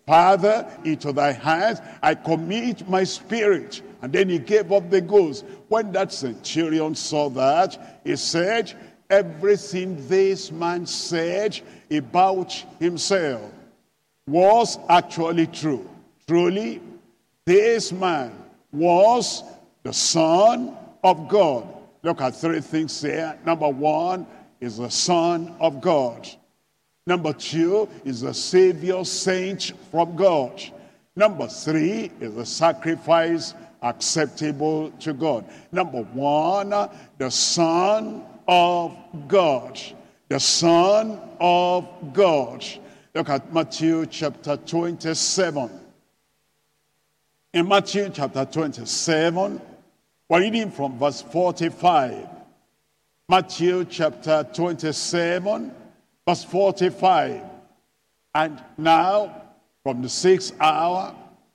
Father, into thy hands I commit my spirit. And then he gave up the ghost. When that centurion saw that, he said, everything this man said about himself was actually true. Truly, this man was the Son of God. Look at three things here. Number one is the Son of God. Number two is the Savior sent from God. Number three is the sacrifice acceptable to God. Number one, the Son of God. The Son of God. Look at Matthew chapter twenty-seven. In Matthew chapter twenty-seven, we're reading from verse forty-five. Matthew chapter twenty-seven, verse forty-five. And now, from the sixth hour,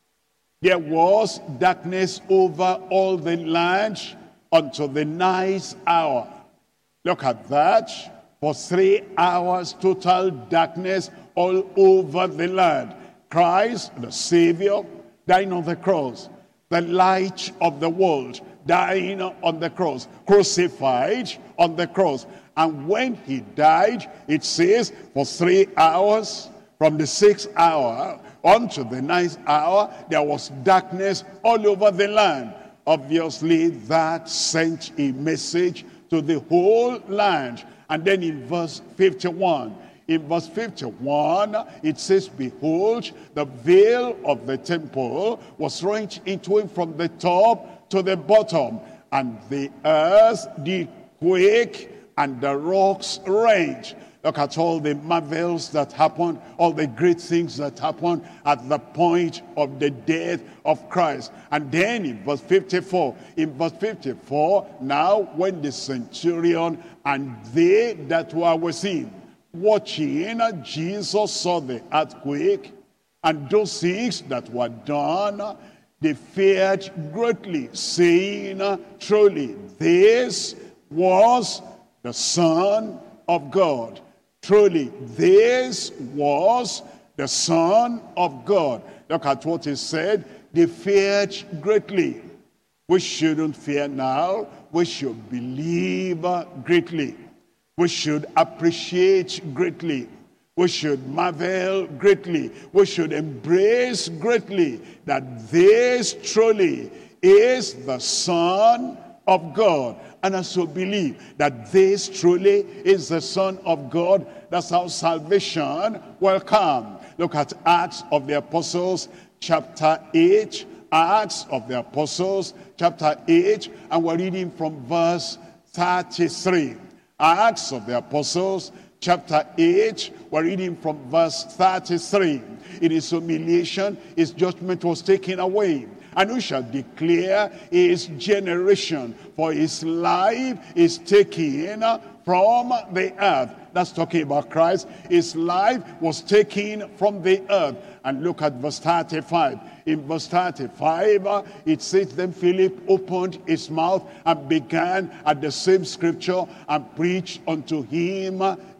there was darkness over all the land until the ninth hour. Look at that. For three hours, total darkness all over the land. Christ, the Savior, dying on the cross. The light of the world, dying on the cross. Crucified on the cross. And when he died, it says, for three hours, from the sixth hour unto the ninth hour, there was darkness all over the land. Obviously, that sent a message to the whole land. And then in verse fifty-one, in verse fifty-one, it says, behold, the veil of the temple was rent into him from the top to the bottom, and the earth did quake, and the rocks rent. Look at all the marvels that happened, all the great things that happened at the point of the death of Christ. And then in verse fifty-four, in verse fifty-four, now when the centurion and they that were with him watching, Jesus saw the earthquake and those things that were done, they feared greatly, saying, truly, this was the Son of God. Truly, this was the Son of God. Look at what he said. They feared greatly. We shouldn't fear now. We should believe greatly. We should appreciate greatly. We should marvel greatly. We should embrace greatly that this truly is the Son of God. And as we believe that this truly is the Son of God, that's how salvation will come. Look at Acts of the Apostles, chapter eight. Acts of the Apostles, chapter eight, and we're reading from verse thirty-three. Acts of the Apostles, chapter eight, we're reading from verse thirty-three. In his humiliation, his judgment was taken away. And we shall declare his generation, for his life is taken from the earth. That's talking about Christ. His life was taken from the earth. And look at verse thirty-five. In verse thirty-five, it says, then Philip opened his mouth and began at the same scripture and preached unto him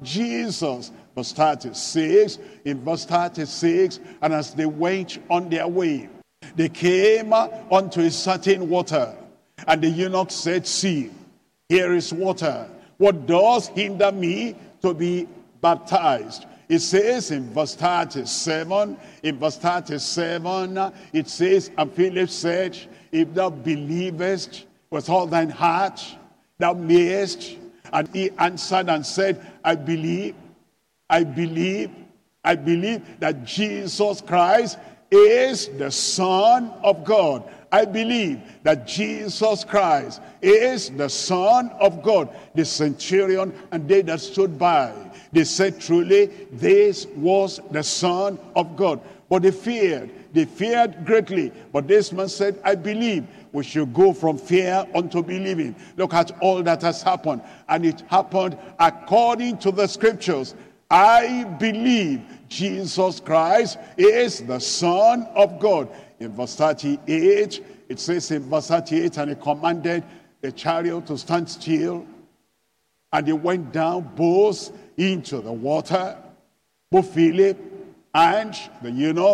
Jesus. Verse thirty-six, in verse thirty-six, and as they went on their way, they came unto a certain water, and the eunuch said, see, here is water. What does hinder me to be baptized? It says in verse thirty-seven, in verse thirty-seven, it says, and Philip said, if thou believest with all thine heart, thou mayest. And he answered and said, I believe, I believe, I believe that Jesus Christ is the Son of God. I believe that Jesus Christ is the Son of God. The centurion and they that stood by, they said truly this was the Son of God. But they feared, they feared greatly. But this man said, I believe. We should go from fear unto believing. Look at all that has happened. And it happened according to the scriptures. I believe Jesus Christ is the Son of God. In verse thirty-eight, it says in verse thirty-eight, and he commanded the chariot to stand still. And they went down both into the water, both Philip and the eunuch,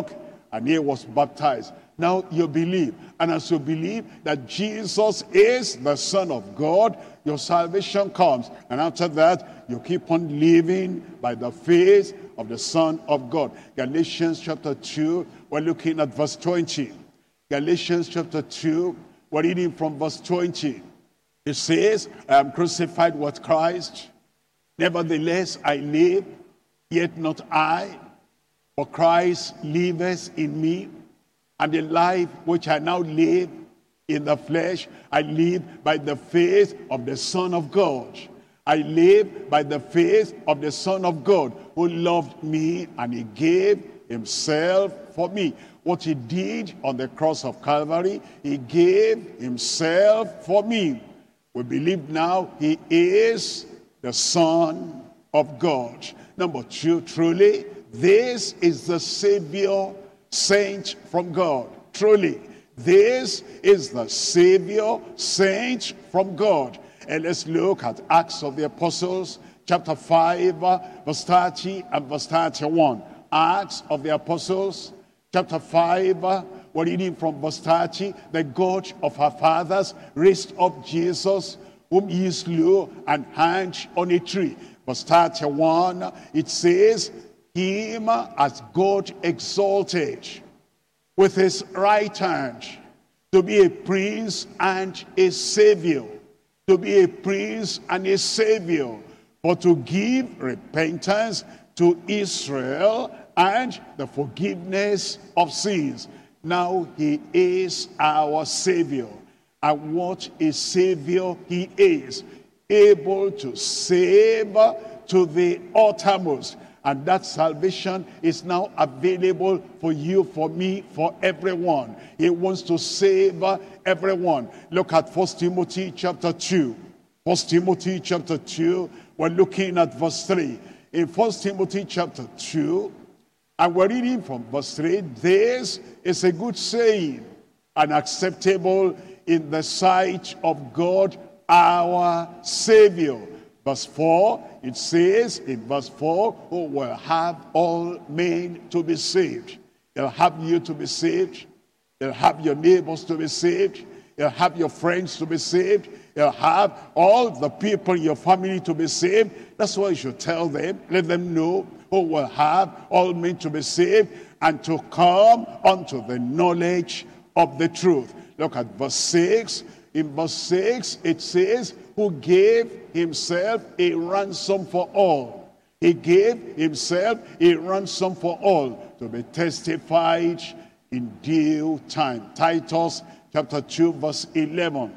and he was baptized. Now you believe, and as you believe that Jesus is the Son of God, your salvation comes. And after that, you keep on living by the faith of the Son of God. Galatians chapter two, we're looking at verse twenty. Galatians chapter two, we're reading from verse twenty. It says, I am crucified with Christ. Nevertheless, I live, yet not I, but Christ liveth in me. And the life which I now live in the flesh, I live by the faith of the Son of God. I live by the faith of the Son of God, who loved me and he gave himself for me. What he did on the cross of Calvary, he gave himself for me. We believe now he is the Son of God. Number two, truly, this is the Savior sent from God. Truly, this is the Savior sent from God. And let's look at Acts of the Apostles, chapter five, verse thirty and verse thirty-one. Acts of the Apostles, chapter five, we're reading from verse thirty. The God of our fathers raised up Jesus, whom he slew and hanged on a tree. Verse thirty-one, it says, him as God exalted with his right hand to be a prince and a savior, to be a prince and a savior, for to give repentance to Israel and the forgiveness of sins. Now he is our savior. And what a savior he is, able to save to the uttermost. And that salvation is now available for you, for me, for everyone. He wants to save everyone. Look at First Timothy chapter two. First Timothy chapter two, we're looking at verse three. In First Timothy chapter two, and we're reading from verse three, this is a good saying and acceptable in the sight of God our Savior. Verse four, it says in verse four, who will have all men to be saved. He'll have you to be saved. He'll have your neighbors to be saved. He'll have your friends to be saved. He'll have all the people in your family to be saved. That's why you should tell them, let them know, who will have all men to be saved and to come unto the knowledge of the truth. Look at verse six. In verse six, it says, who gave himself a ransom for all. He gave himself a ransom for all, to be testified in due time. Titus chapter two, verse eleven.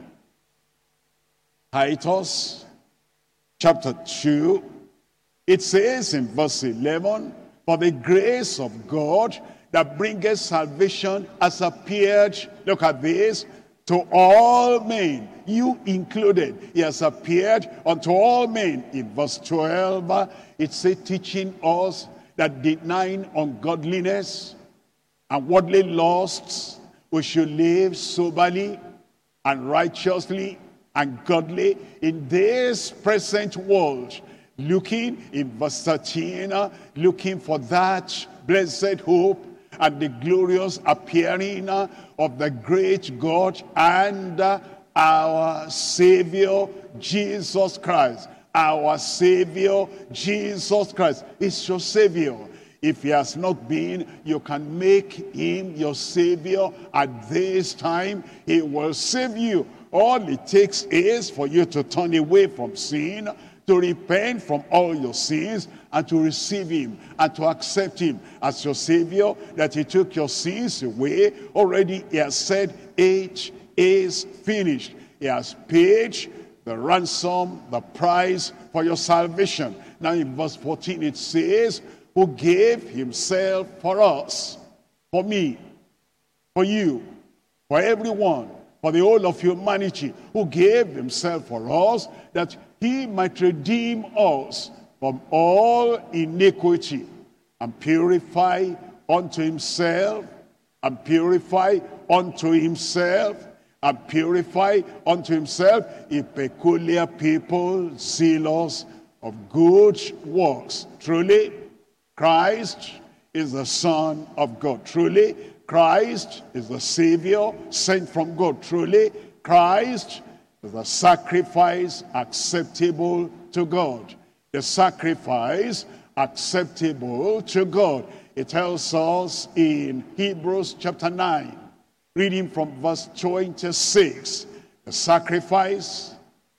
Titus chapter two, it says in verse eleven, for the grace of God that bringeth salvation has appeared, look at this, to all men, you included. He has appeared unto all men. In verse twelve, it says, teaching us that denying ungodliness and worldly lusts, we should live soberly and righteously and godly in this present world. Looking, in verse thirteen, looking for that blessed hope and the glorious appearing of the great God and our Savior Jesus Christ. Our Savior Jesus Christ is your Savior. If he has not been, you can make him your Savior at this time. He will save you. All it takes is for you to turn away from sin, to repent from all your sins, and to receive him and to accept him as your Savior, that he took your sins away. Already he has said, it is finished. He has paid the ransom, the price for your salvation. Now in verse fourteen it says, who gave himself for us, for me, for you, for everyone, for the whole of humanity, who gave himself for us, that he might redeem us from all iniquity, and purify unto himself, and purify unto himself, and purify unto himself a peculiar people, zealous of good works. Truly, Christ is the Son of God. Truly, Christ is the Savior sent from God. Truly, Christ is the sacrifice acceptable to God. The sacrifice acceptable to God. It tells us in Hebrews chapter nine, reading from verse twenty-six, the sacrifice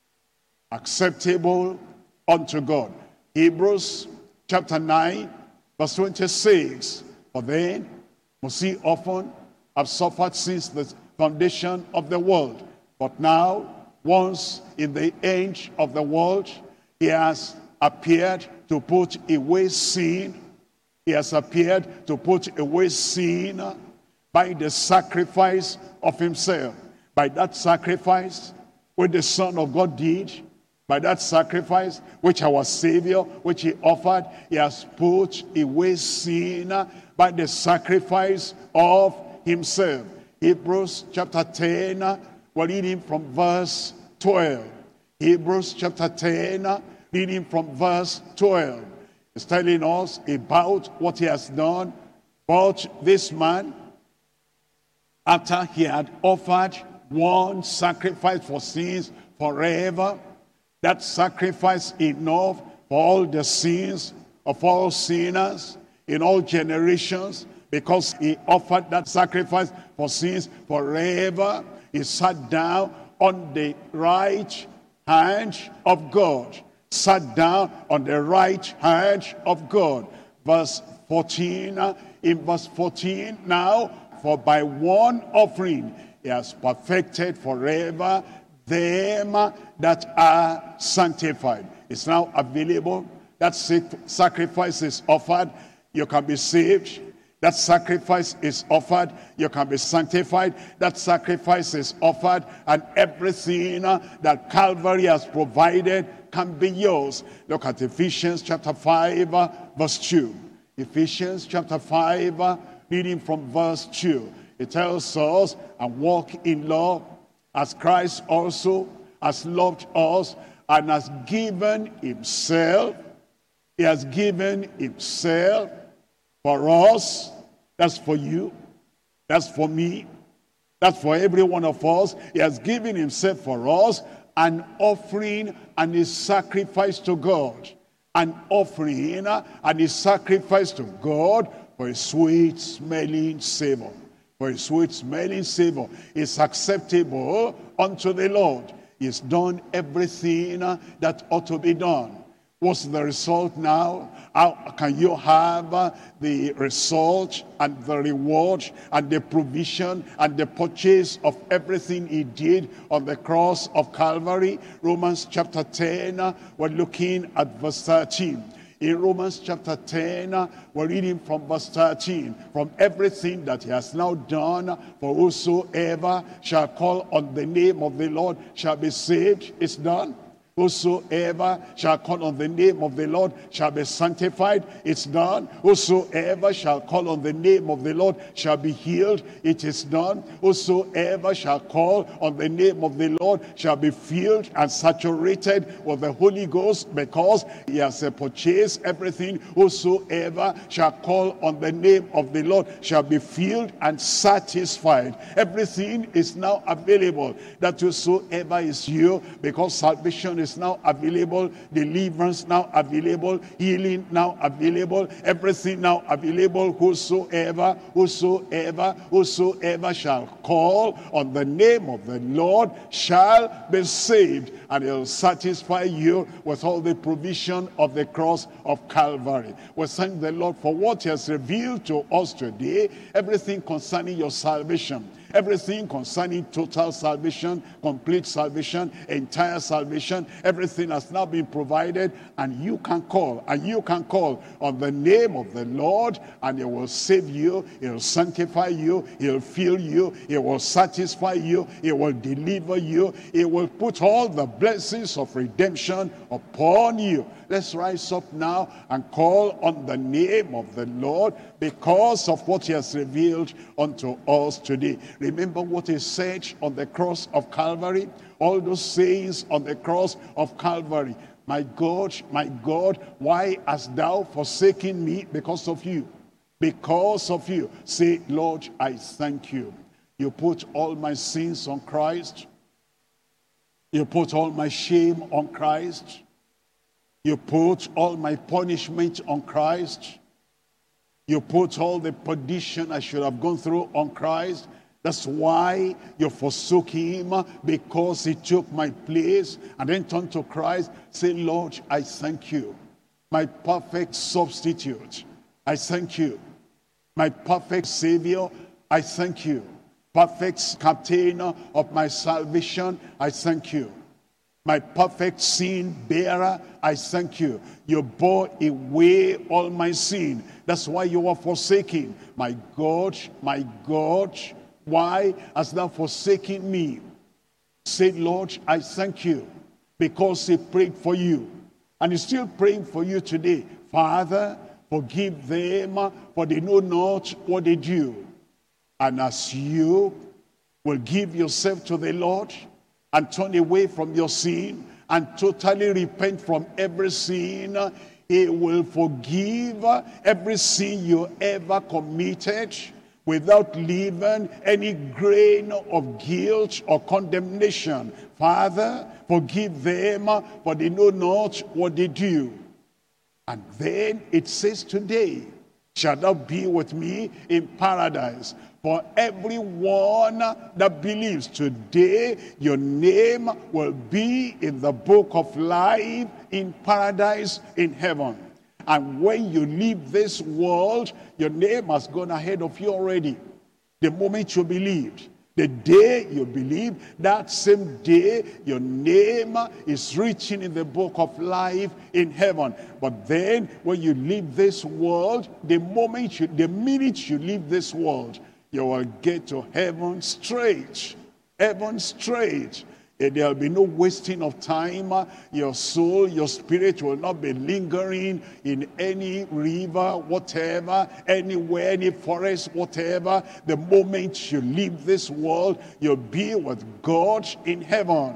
acceptable unto God. Hebrews chapter nine, verse twenty-six, for then must he often have suffered since the foundation of the world. But now, once in the end of the world, he has appeared to put away sin. He has appeared to put away sin by the sacrifice of himself. By that sacrifice which the Son of God did, by that sacrifice which our Savior, which he offered, he has put away sin by the sacrifice of himself. Hebrews chapter ten, we're reading from verse twelve. Hebrews chapter ten, reading from verse twelve. It's telling us about what he has done. But this man, after he had offered one sacrifice for sins forever, that sacrifice enough for all the sins of all sinners in all generations, because he offered that sacrifice for sins forever, he sat down on the right hand of God. Sat down on the right hand of God. Verse fourteen, in verse fourteen, now, for by one offering he has perfected forever them that are sanctified. It's now available. That sacrifice is offered. You can be saved. That sacrifice is offered. You can be sanctified. That sacrifice is offered. And everything that Calvary has provided can be yours. Look at Ephesians chapter five, verse two. Ephesians chapter five, reading from verse two. It tells us, and walk in love, as Christ also has loved us and has given himself. He has given himself for us. That's for you. That's for me. That's for every one of us. He has given himself for us, an offering and a sacrifice to God. An offering and a sacrifice to God for a sweet smelling savor. For a sweet smelling savor is acceptable unto the Lord. He's done everything that ought to be done. What's the result now? How can you have uh, the result and the reward and the provision and the purchase of everything he did on the cross of Calvary? Romans chapter ten, uh, we're looking at verse thirteen. In Romans chapter ten, uh, we're reading from verse thirteen. From everything that he has now done, for whosoever shall call on the name of the Lord shall be saved. It's done. Whosoever shall call on the name of the Lord shall be sanctified. It's done. Whosoever shall call on the name of the Lord shall be healed. It is done. Whosoever shall call on the name of the Lord shall be filled and saturated with the Holy Ghost, because he has purchased everything. Whosoever shall call on the name of the Lord shall be filled and satisfied. Everything is now available. That whosoever is you, because salvation is is now available, deliverance now available, healing now available, everything now available. Whosoever, whosoever, whosoever shall call on the name of the Lord shall be saved, and he'll satisfy you with all the provision of the cross of Calvary. We thank the Lord for what he has revealed to us today, everything concerning your salvation. Everything concerning total salvation, complete salvation, entire salvation, everything has now been provided, and you can call, and you can call on the name of the Lord, and he will save you, he will sanctify you, he will fill you, he will satisfy you, he will deliver you, he will put all the blessings of redemption upon you. Let's rise up now and call on the name of the Lord because of what he has revealed unto us today. Remember what he said on the cross of Calvary? All those sayings on the cross of Calvary. My God, my God, why hast thou forsaken me? Because of you. Because of you. Say, Lord, I thank you. You put all my sins on Christ. You put all my shame on Christ. You put all my punishment on Christ. You put all the perdition I should have gone through on Christ. That's why you forsook him, because he took my place. And then turn to Christ. Say, Lord, I thank you. My perfect substitute. I thank you. My perfect Savior. I thank you. Perfect captain of my salvation. I thank you. My perfect sin bearer, I thank you. You bore away all my sin. That's why you were forsaken. My God, my God, why hast thou forsaken me? Say, Lord, I thank you, because he prayed for you. And he's still praying for you today. Father, forgive them, for they know not what they do. And as you will give yourself to the Lord, and turn away from your sin, and totally repent from every sin, he will forgive every sin you ever committed, without leaving any grain of guilt or condemnation. Father, forgive them, for they know not what they do. And then it says, today shall thou be with me in paradise. For everyone that believes, today your name will be in the book of life in paradise in heaven. And when you leave this world, your name has gone ahead of you already. The moment you believed, the day you believe, that same day your name is written in the book of life in heaven. But then when you leave this world, the moment you, the minute you leave this world, you will get to heaven straight. Heaven straight. And there will be no wasting of time. Your soul, your spirit will not be lingering in any river, whatever, anywhere, any forest, whatever. The moment you leave this world, you'll be with God in heaven.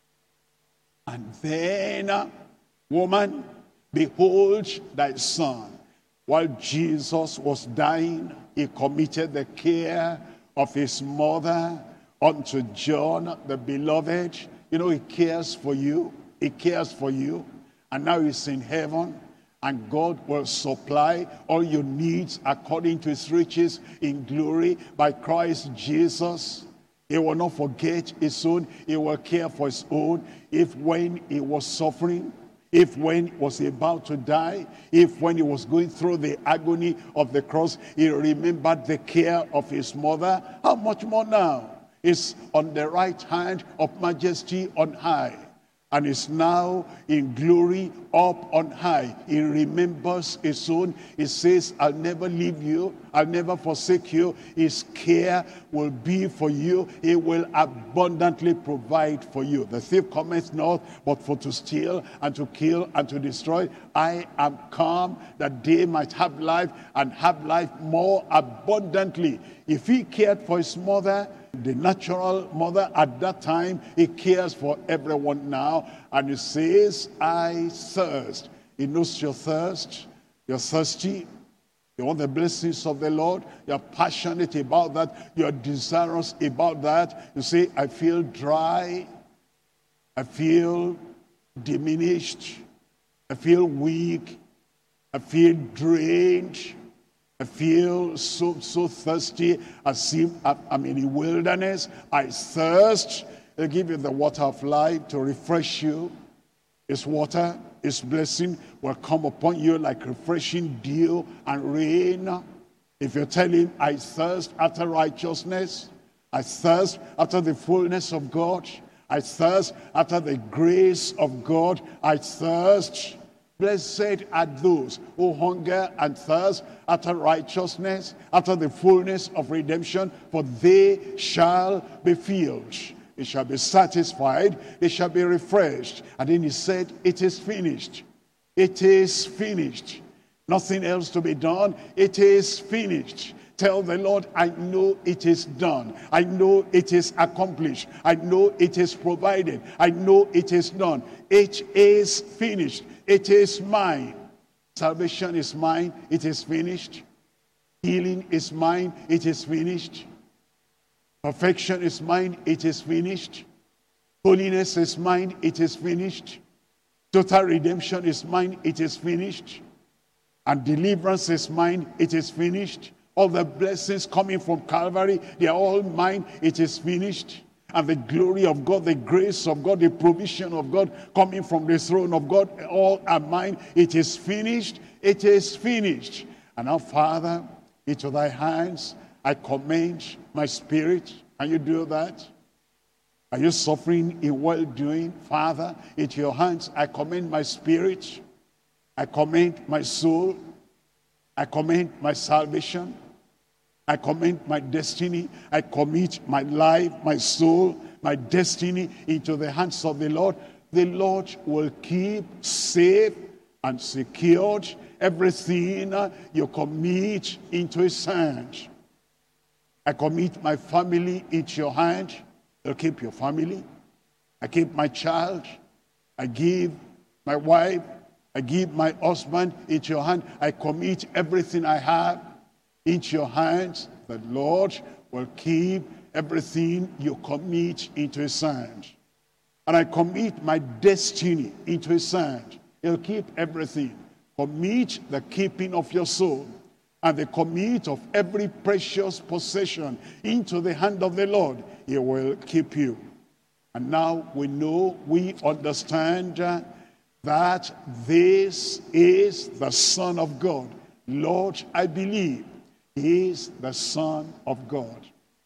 And then, woman, behold thy son. While Jesus was dying, he committed the care of his mother unto John, the beloved. You know, he cares for you. He cares for you. And now he's in heaven. And God will supply all your needs according to his riches in glory by Christ Jesus. He will not forget his own. He will care for his own. If when he was suffering, if when he was about to die, if when he was going through the agony of the cross, he remembered the care of his mother, how much more now? Is on the right hand of majesty on high, and is now in glory up on high. He remembers his own. He says, I'll never leave you. I'll never forsake you. His care will be for you. He will abundantly provide for you. The thief cometh not, but for to steal and to kill and to destroy. I am come that they might have life, and have life more abundantly. If he cared for his mother, the natural mother at that time, he cares for everyone now. And he says, I thirst. He knows your thirst. You're thirsty. You want the blessings of the Lord. You're passionate about that. You're desirous about that. You say, I feel dry. I feel diminished. I feel weak. I feel drained. I feel so, so thirsty. I see I'm in the wilderness. I thirst. He'll give you the water of life to refresh you. His water, his blessing will come upon you like refreshing dew and rain. If you tell him, I thirst after righteousness. I thirst after the fullness of God. I thirst after the grace of God. I thirst. Blessed are those who hunger and thirst after righteousness, after the fullness of redemption, for they shall be filled. They shall be satisfied. They shall be refreshed. And then he said, it is finished. It is finished. Nothing else to be done. It is finished. Tell the Lord, I know it is done. I know it is accomplished. I know it is provided. I know it is done. It is finished. It is mine. Salvation is mine. It is finished. Healing is mine, it is finished. Perfection is mine, it is finished. Holiness is mine, it is finished. Total redemption is mine, it is finished. And deliverance is mine, it is finished. All the blessings coming from Calvary, they are all mine, it is finished. And the glory of God, the grace of God, the provision of God coming from the throne of God, all are mine. It is finished, it is finished. And now, Father, into thy hands I commend my spirit. Can you do that? Are you suffering in well-doing? Father, into your hands I commend my spirit. I commend my soul. I commend my salvation. I commend my destiny. I commit my life, my soul, my destiny into the hands of the Lord. The Lord will keep safe and secured everything you commit into his hand. I commit my family into your hand. You'll keep your family. I keep my child. I give my wife. I give my husband into your hand. I commit everything I have into your hands. The Lord will keep everything you commit into his hand. And I commit my destiny into his hand. He'll keep everything. Commit the keeping of your soul and the commit of every precious possession into the hand of the Lord. He will keep you. And now we know, we understand uh, that this is the Son of God. Lord, I believe he is the Son of God.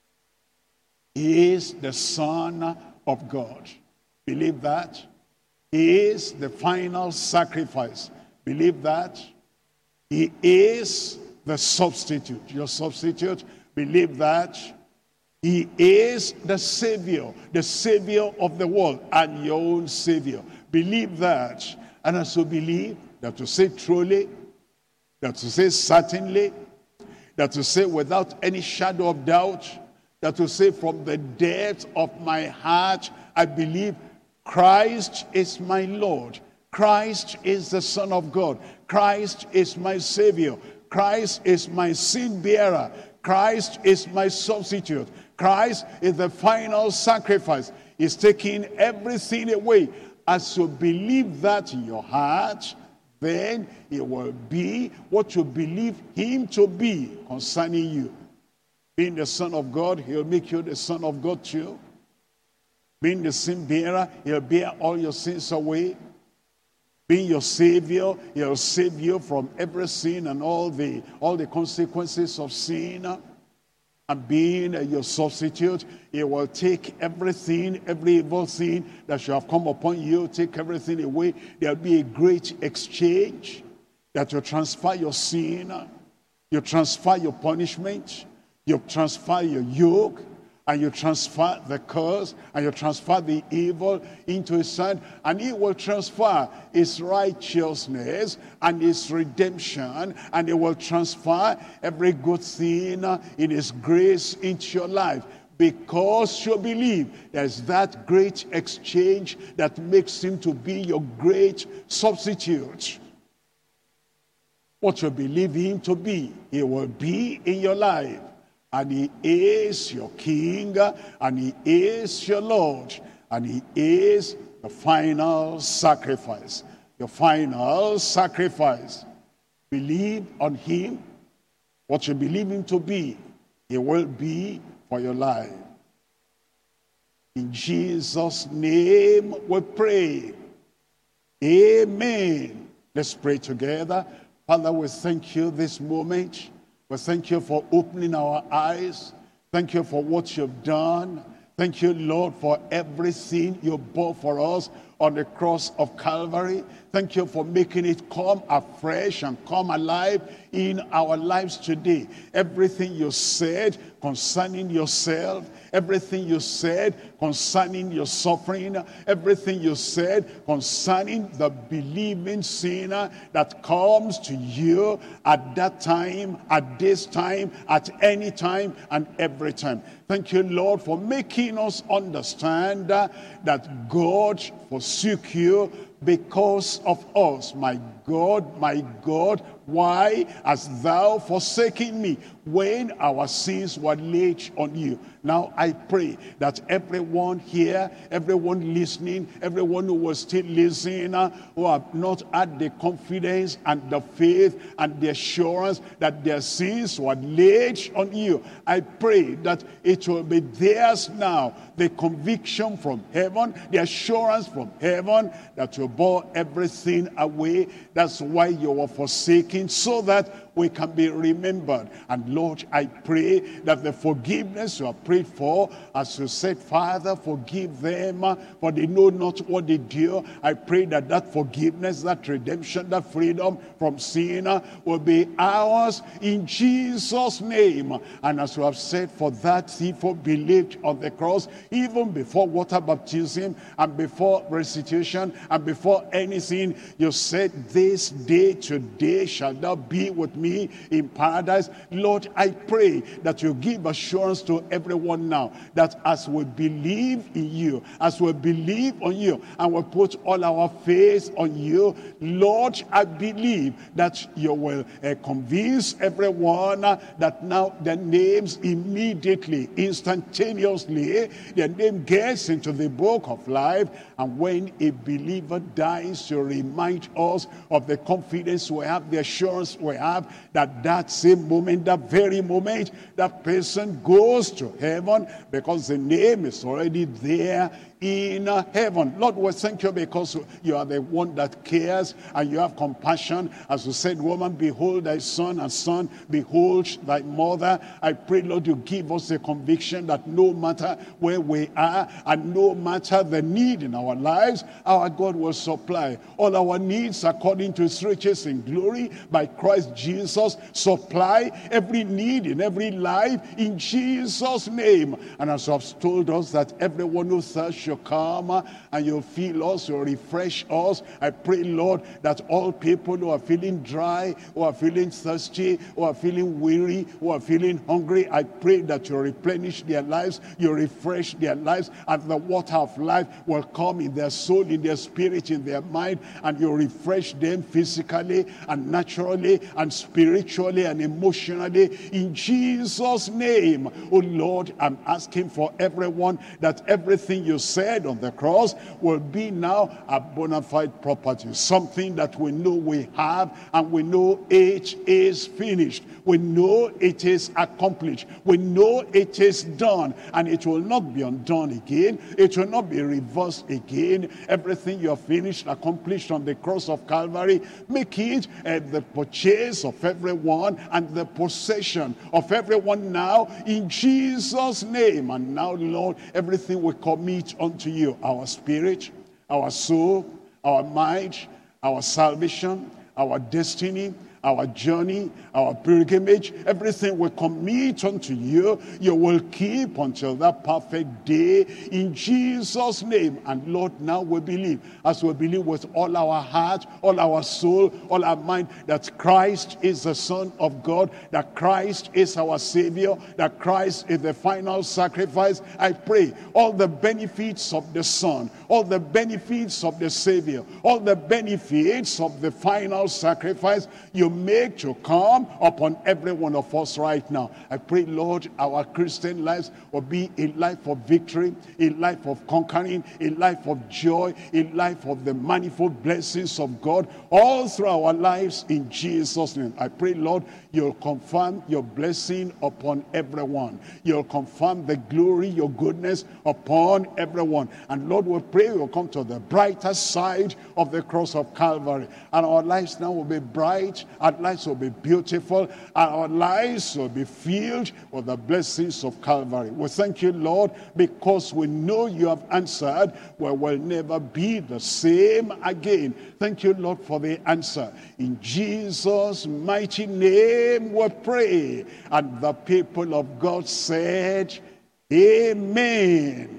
He is the Son of God. Believe that. He is the final sacrifice. Believe that. He is the substitute. Your substitute. Believe that. He is the Savior. The Savior of the world and your own Savior. Believe that. And as you believe, that to say truly, that to say certainly, that to say without any shadow of doubt, that to say from the depth of my heart, I believe Christ is my Lord. Christ is the Son of God. Christ is my Savior. Christ is my sin bearer. Christ is my substitute. Christ is the final sacrifice. He's taking everything away. As you believe that in your heart, then it will be what you believe him to be concerning you. Being the Son of God, he'll make you the Son of God too. Being the sin bearer, he'll bear all your sins away. Being your Savior, he'll save you from every sin and all the, all the consequences of sin. And being your substitute, he will take everything, every evil thing that shall have come upon you, take everything away. There'll be a great exchange that you transfer your sin, you transfer your punishment, you transfer your yoke, and you transfer the curse, and you transfer the evil into his hand, and he will transfer his righteousness and his redemption, and he will transfer every good thing in his grace into your life. Because you believe there's that great exchange that makes him to be your great substitute. What you believe him to be, he will be in your life. And he is your King, and he is your Lord, and he is the final sacrifice. Your final sacrifice. Believe on him. What you believe him to be, he will be for your life. In Jesus' name we pray. Amen. Let's pray together. Father, we thank you this moment. We thank you for opening our eyes. Thank you for what you've done. Thank you, Lord, for everything you bore for us on the cross of Calvary. Thank you for making it come afresh and come alive in our lives today. Everything you said concerning yourself, everything you said concerning your suffering, everything you said concerning the believing sinner that comes to you at that time, at this time, at any time, and every time. Thank you, Lord, for making us understand uh, that God forsook you because of us. My God, my God, Why hast thou forsaken me when our sins were laid on you? Now I pray that everyone here, everyone listening, everyone who was still listening, uh, who have not had the confidence and the faith and the assurance that their sins were laid on you, I pray that it will be theirs now, the conviction from heaven, the assurance from heaven that you bore everything away. That's why you were forsaken, so that we can be remembered. And Lord, I pray that the forgiveness you have prayed for, as you said, Father, forgive them, uh, for they know not what they do. I pray that that forgiveness, that redemption, that freedom from sin uh, will be ours in Jesus' name. And as you have said, for that thief who believed on the cross, even before water baptism and before restitution and before anything, you said, this day, today, shall thou be with me in paradise. Lord, I pray that you give assurance to everyone now, that as we believe in you, as we believe on you, and we put all our faith on you, Lord, I believe that you will uh, convince everyone uh, that now their names immediately, instantaneously, their name gets into the book of life. And when a believer dies, you remind us of the confidence we have, the assurance we have, that that same moment, that very moment, that person goes to heaven because the name is already there in heaven. Lord, we thank you because you are the one that cares and you have compassion. As you said, woman, behold thy son, and son, behold thy mother. I pray, Lord, you give us the conviction that no matter where we are and no matter the need in our lives, our God will supply all our needs according to his riches in glory by Christ Jesus. Supply every need in every life in Jesus' name. And as you have told us that everyone who thirsts shall come and you'll fill us, you'll refresh us. I pray, Lord, that all people who are feeling dry, who are feeling thirsty, who are feeling weary, who are feeling hungry, I pray that you replenish their lives, you refresh their lives, and the water of life will come in their soul, in their spirit, in their mind, and you refresh them physically and naturally and spiritually and emotionally in Jesus' name. Oh Lord, I'm asking for everyone that everything you said on the cross will be now a bona fide property, something that we know we have, and we know it is finished. We know it is accomplished. We know it is done, and it will not be undone again. It will not be reversed again. Everything you have finished, accomplished on the cross of Calvary, make it uh, the purchase of everyone and the possession of everyone now in Jesus' name. And now, Lord, everything we commit unto you, our spirit, our soul, our mind, our salvation, our destiny, our journey, our pilgrimage, everything we commit unto you, you will keep until that perfect day in Jesus' name. And Lord, now we believe, as we believe with all our heart, all our soul, all our mind, that Christ is the Son of God, that Christ is our Savior, that Christ is the final sacrifice. I pray all the benefits of the Son, all the benefits of the Savior, all the benefits of the final sacrifice, you make to come upon every one of us right now. I pray, Lord, our Christian lives will be a life of victory, a life of conquering, a life of joy, a life of the manifold blessings of God all through our lives in Jesus' name. I pray, Lord, you'll confirm your blessing upon everyone. You'll confirm the glory, your goodness upon everyone. And Lord, we pray we'll come to the brighter side of the cross of Calvary. And our lives now will be bright, our lives will be beautiful, and our lives will be filled with the blessings of Calvary. We thank you, Lord, because we know you have answered. We will never be the same again. Thank you, Lord, for the answer. In Jesus' mighty name we pray. And the people of God said, Amen.